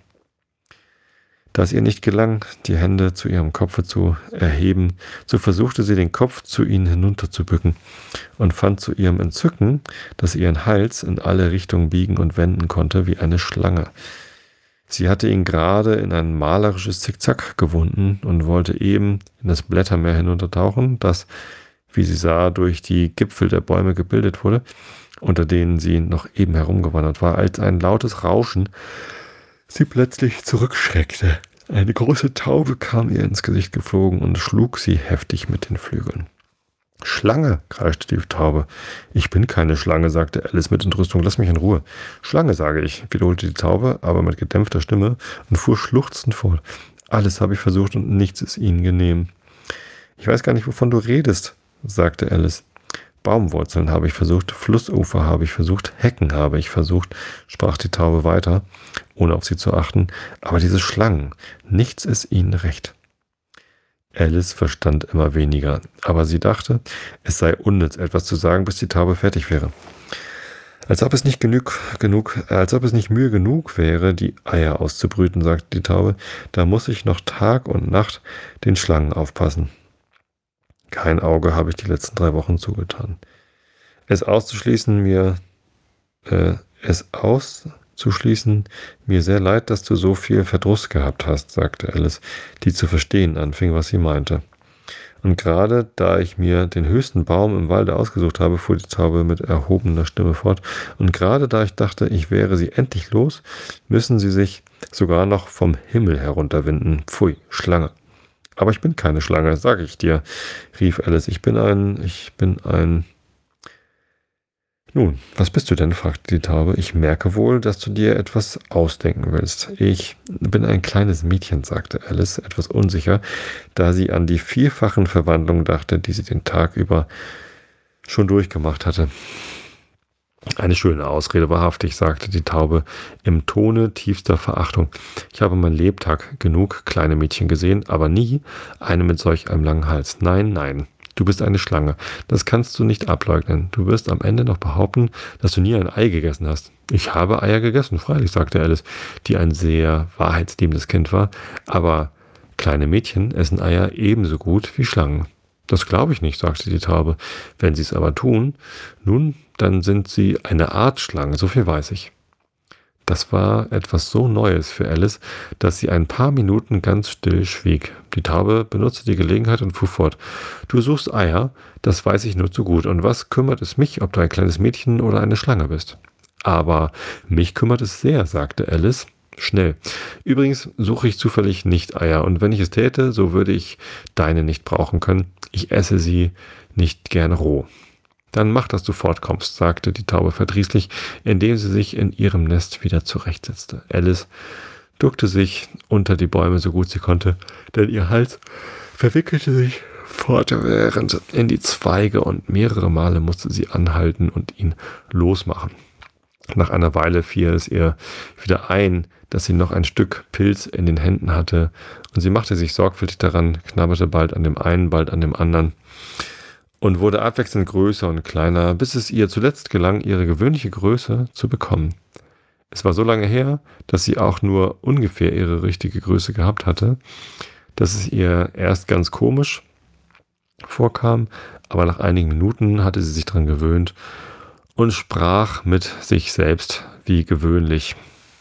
Da es ihr nicht gelang, die Hände zu ihrem Kopfe zu erheben, so versuchte sie, den Kopf zu ihnen hinunterzubücken und fand zu ihrem Entzücken, dass sie ihren Hals in alle Richtungen biegen und wenden konnte wie eine Schlange. Sie hatte ihn gerade in ein malerisches Zickzack gewunden und wollte eben in das Blättermeer hinuntertauchen, das, wie sie sah, durch die Gipfel der Bäume gebildet wurde, unter denen sie noch eben herumgewandert war, als ein lautes Rauschen sie plötzlich zurückschreckte. Eine große Taube kam ihr ins Gesicht geflogen und schlug sie heftig mit den Flügeln. »Schlange«, kreischte die Taube. »Ich bin keine Schlange«, sagte Alice mit Entrüstung. »Lass mich in Ruhe.« »Schlange, sage ich«, wiederholte die Taube, aber mit gedämpfter Stimme und fuhr schluchzend fort. »Alles habe ich versucht und nichts ist ihnen genehm.« »Ich weiß gar nicht, wovon du redest«, sagte Alice. »Baumwurzeln habe ich versucht, Flussufer habe ich versucht, Hecken habe ich versucht«, sprach die Taube weiter, ohne auf sie zu achten. »Aber diese Schlangen, nichts ist ihnen recht.« Alice verstand immer weniger, aber sie dachte, es sei unnütz, etwas zu sagen, bis die Taube fertig wäre. Als ob es nicht Mühe genug wäre, die Eier auszubrüten, sagte die Taube, da muss ich noch Tag und Nacht den Schlangen aufpassen. Kein Auge habe ich die letzten 3 Wochen zugetan. Es auszuschließen, mir sehr leid, dass du so viel Verdruss gehabt hast, sagte Alice, die zu verstehen anfing, was sie meinte. Und gerade da ich mir den höchsten Baum im Walde ausgesucht habe, fuhr die Taube mit erhobener Stimme fort, und gerade da ich dachte, ich wäre sie endlich los, müssen sie sich sogar noch vom Himmel herunterwinden. Pfui, Schlange. »Aber ich bin keine Schlange, sage ich dir«, rief Alice. Ich bin ein... »Nun, was bist du denn?« fragte die Taube. »Ich merke wohl, dass du dir etwas ausdenken willst.« »Ich bin ein kleines Mädchen«, sagte Alice, etwas unsicher, da sie an die 4-fachen Verwandlungen dachte, die sie den Tag über schon durchgemacht hatte. »Eine schöne Ausrede, wahrhaftig«, sagte die Taube im Tone tiefster Verachtung. »Ich habe mein Lebtag genug kleine Mädchen gesehen, aber nie eine mit solch einem langen Hals. Nein, nein, du bist eine Schlange. Das kannst du nicht ableugnen. Du wirst am Ende noch behaupten, dass du nie ein Ei gegessen hast.« »Ich habe Eier gegessen, freilich«, sagte Alice, die ein sehr wahrheitsliebendes Kind war, »aber kleine Mädchen essen Eier ebenso gut wie Schlangen.« »Das glaube ich nicht«, sagte die Taube. »Wenn sie es aber tun, nun, dann sind sie eine Art Schlange, so viel weiß ich.« Das war etwas so Neues für Alice, dass sie ein paar Minuten ganz still schwieg. Die Taube benutzte die Gelegenheit und fuhr fort. »Du suchst Eier, das weiß ich nur zu gut. Und was kümmert es mich, ob du ein kleines Mädchen oder eine Schlange bist?« »Aber mich kümmert es sehr«, sagte Alice. »Schnell. Übrigens suche ich zufällig nicht Eier, und wenn ich es täte, so würde ich deine nicht brauchen können. Ich esse sie nicht gern roh.« »Dann mach, dass du fortkommst«, sagte die Taube verdrießlich, indem sie sich in ihrem Nest wieder zurechtsetzte. Alice duckte sich unter die Bäume so gut sie konnte, denn ihr Hals verwickelte sich fortwährend in die Zweige und mehrere Male musste sie anhalten und ihn losmachen. Nach einer Weile fiel es ihr wieder ein, dass sie noch ein Stück Pilz in den Händen hatte, und sie machte sich sorgfältig daran, knabberte bald an dem einen, bald an dem anderen und wurde abwechselnd größer und kleiner, bis es ihr zuletzt gelang, ihre gewöhnliche Größe zu bekommen. Es war so lange her, dass sie auch nur ungefähr ihre richtige Größe gehabt hatte, dass es ihr erst ganz komisch vorkam, aber nach einigen Minuten hatte sie sich daran gewöhnt und sprach mit sich selbst wie gewöhnlich.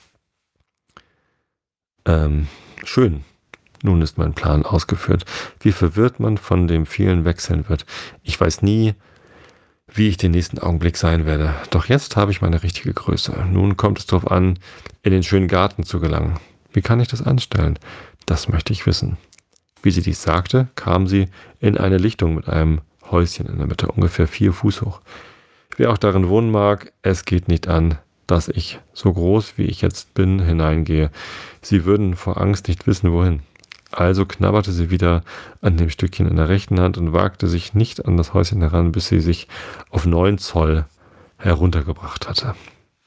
Schön. Nun ist mein Plan ausgeführt. Wie verwirrt man von dem vielen wechseln wird. Ich weiß nie, wie ich den nächsten Augenblick sein werde. Doch jetzt habe ich meine richtige Größe. Nun kommt es darauf an, in den schönen Garten zu gelangen. Wie kann ich das anstellen? Das möchte ich wissen. Wie sie dies sagte, kam sie in eine Lichtung mit einem Häuschen in der Mitte, ungefähr 4 Fuß hoch. Wer auch darin wohnen mag, es geht nicht an, dass ich, so groß wie ich jetzt bin, hineingehe. Sie würden vor Angst nicht wissen, wohin. Also knabberte sie wieder an dem Stückchen in der rechten Hand und wagte sich nicht an das Häuschen heran, bis sie sich auf 9 Zoll heruntergebracht hatte.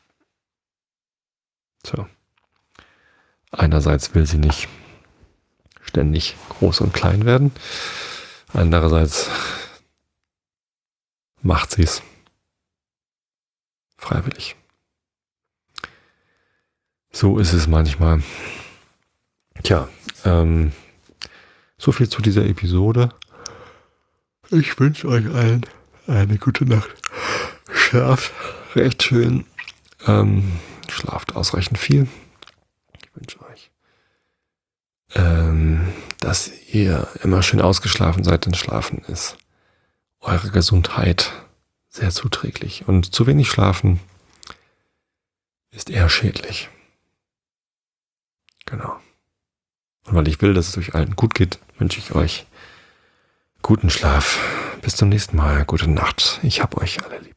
So. Einerseits will sie nicht ständig groß und klein werden. Andererseits macht sie es freiwillig. So ist es manchmal. Tja, so viel zu dieser Episode. Ich wünsche euch allen eine gute Nacht. Schlaft recht schön. Schlaft ausreichend viel. Ich wünsche euch, dass ihr immer schön ausgeschlafen seid, denn Schlafen ist eure Gesundheit sehr zuträglich. Und zu wenig Schlafen ist eher schädlich. Genau. Und weil ich will, dass es euch allen gut geht, wünsche ich euch guten Schlaf. Bis zum nächsten Mal. Gute Nacht. Ich hab euch alle lieb.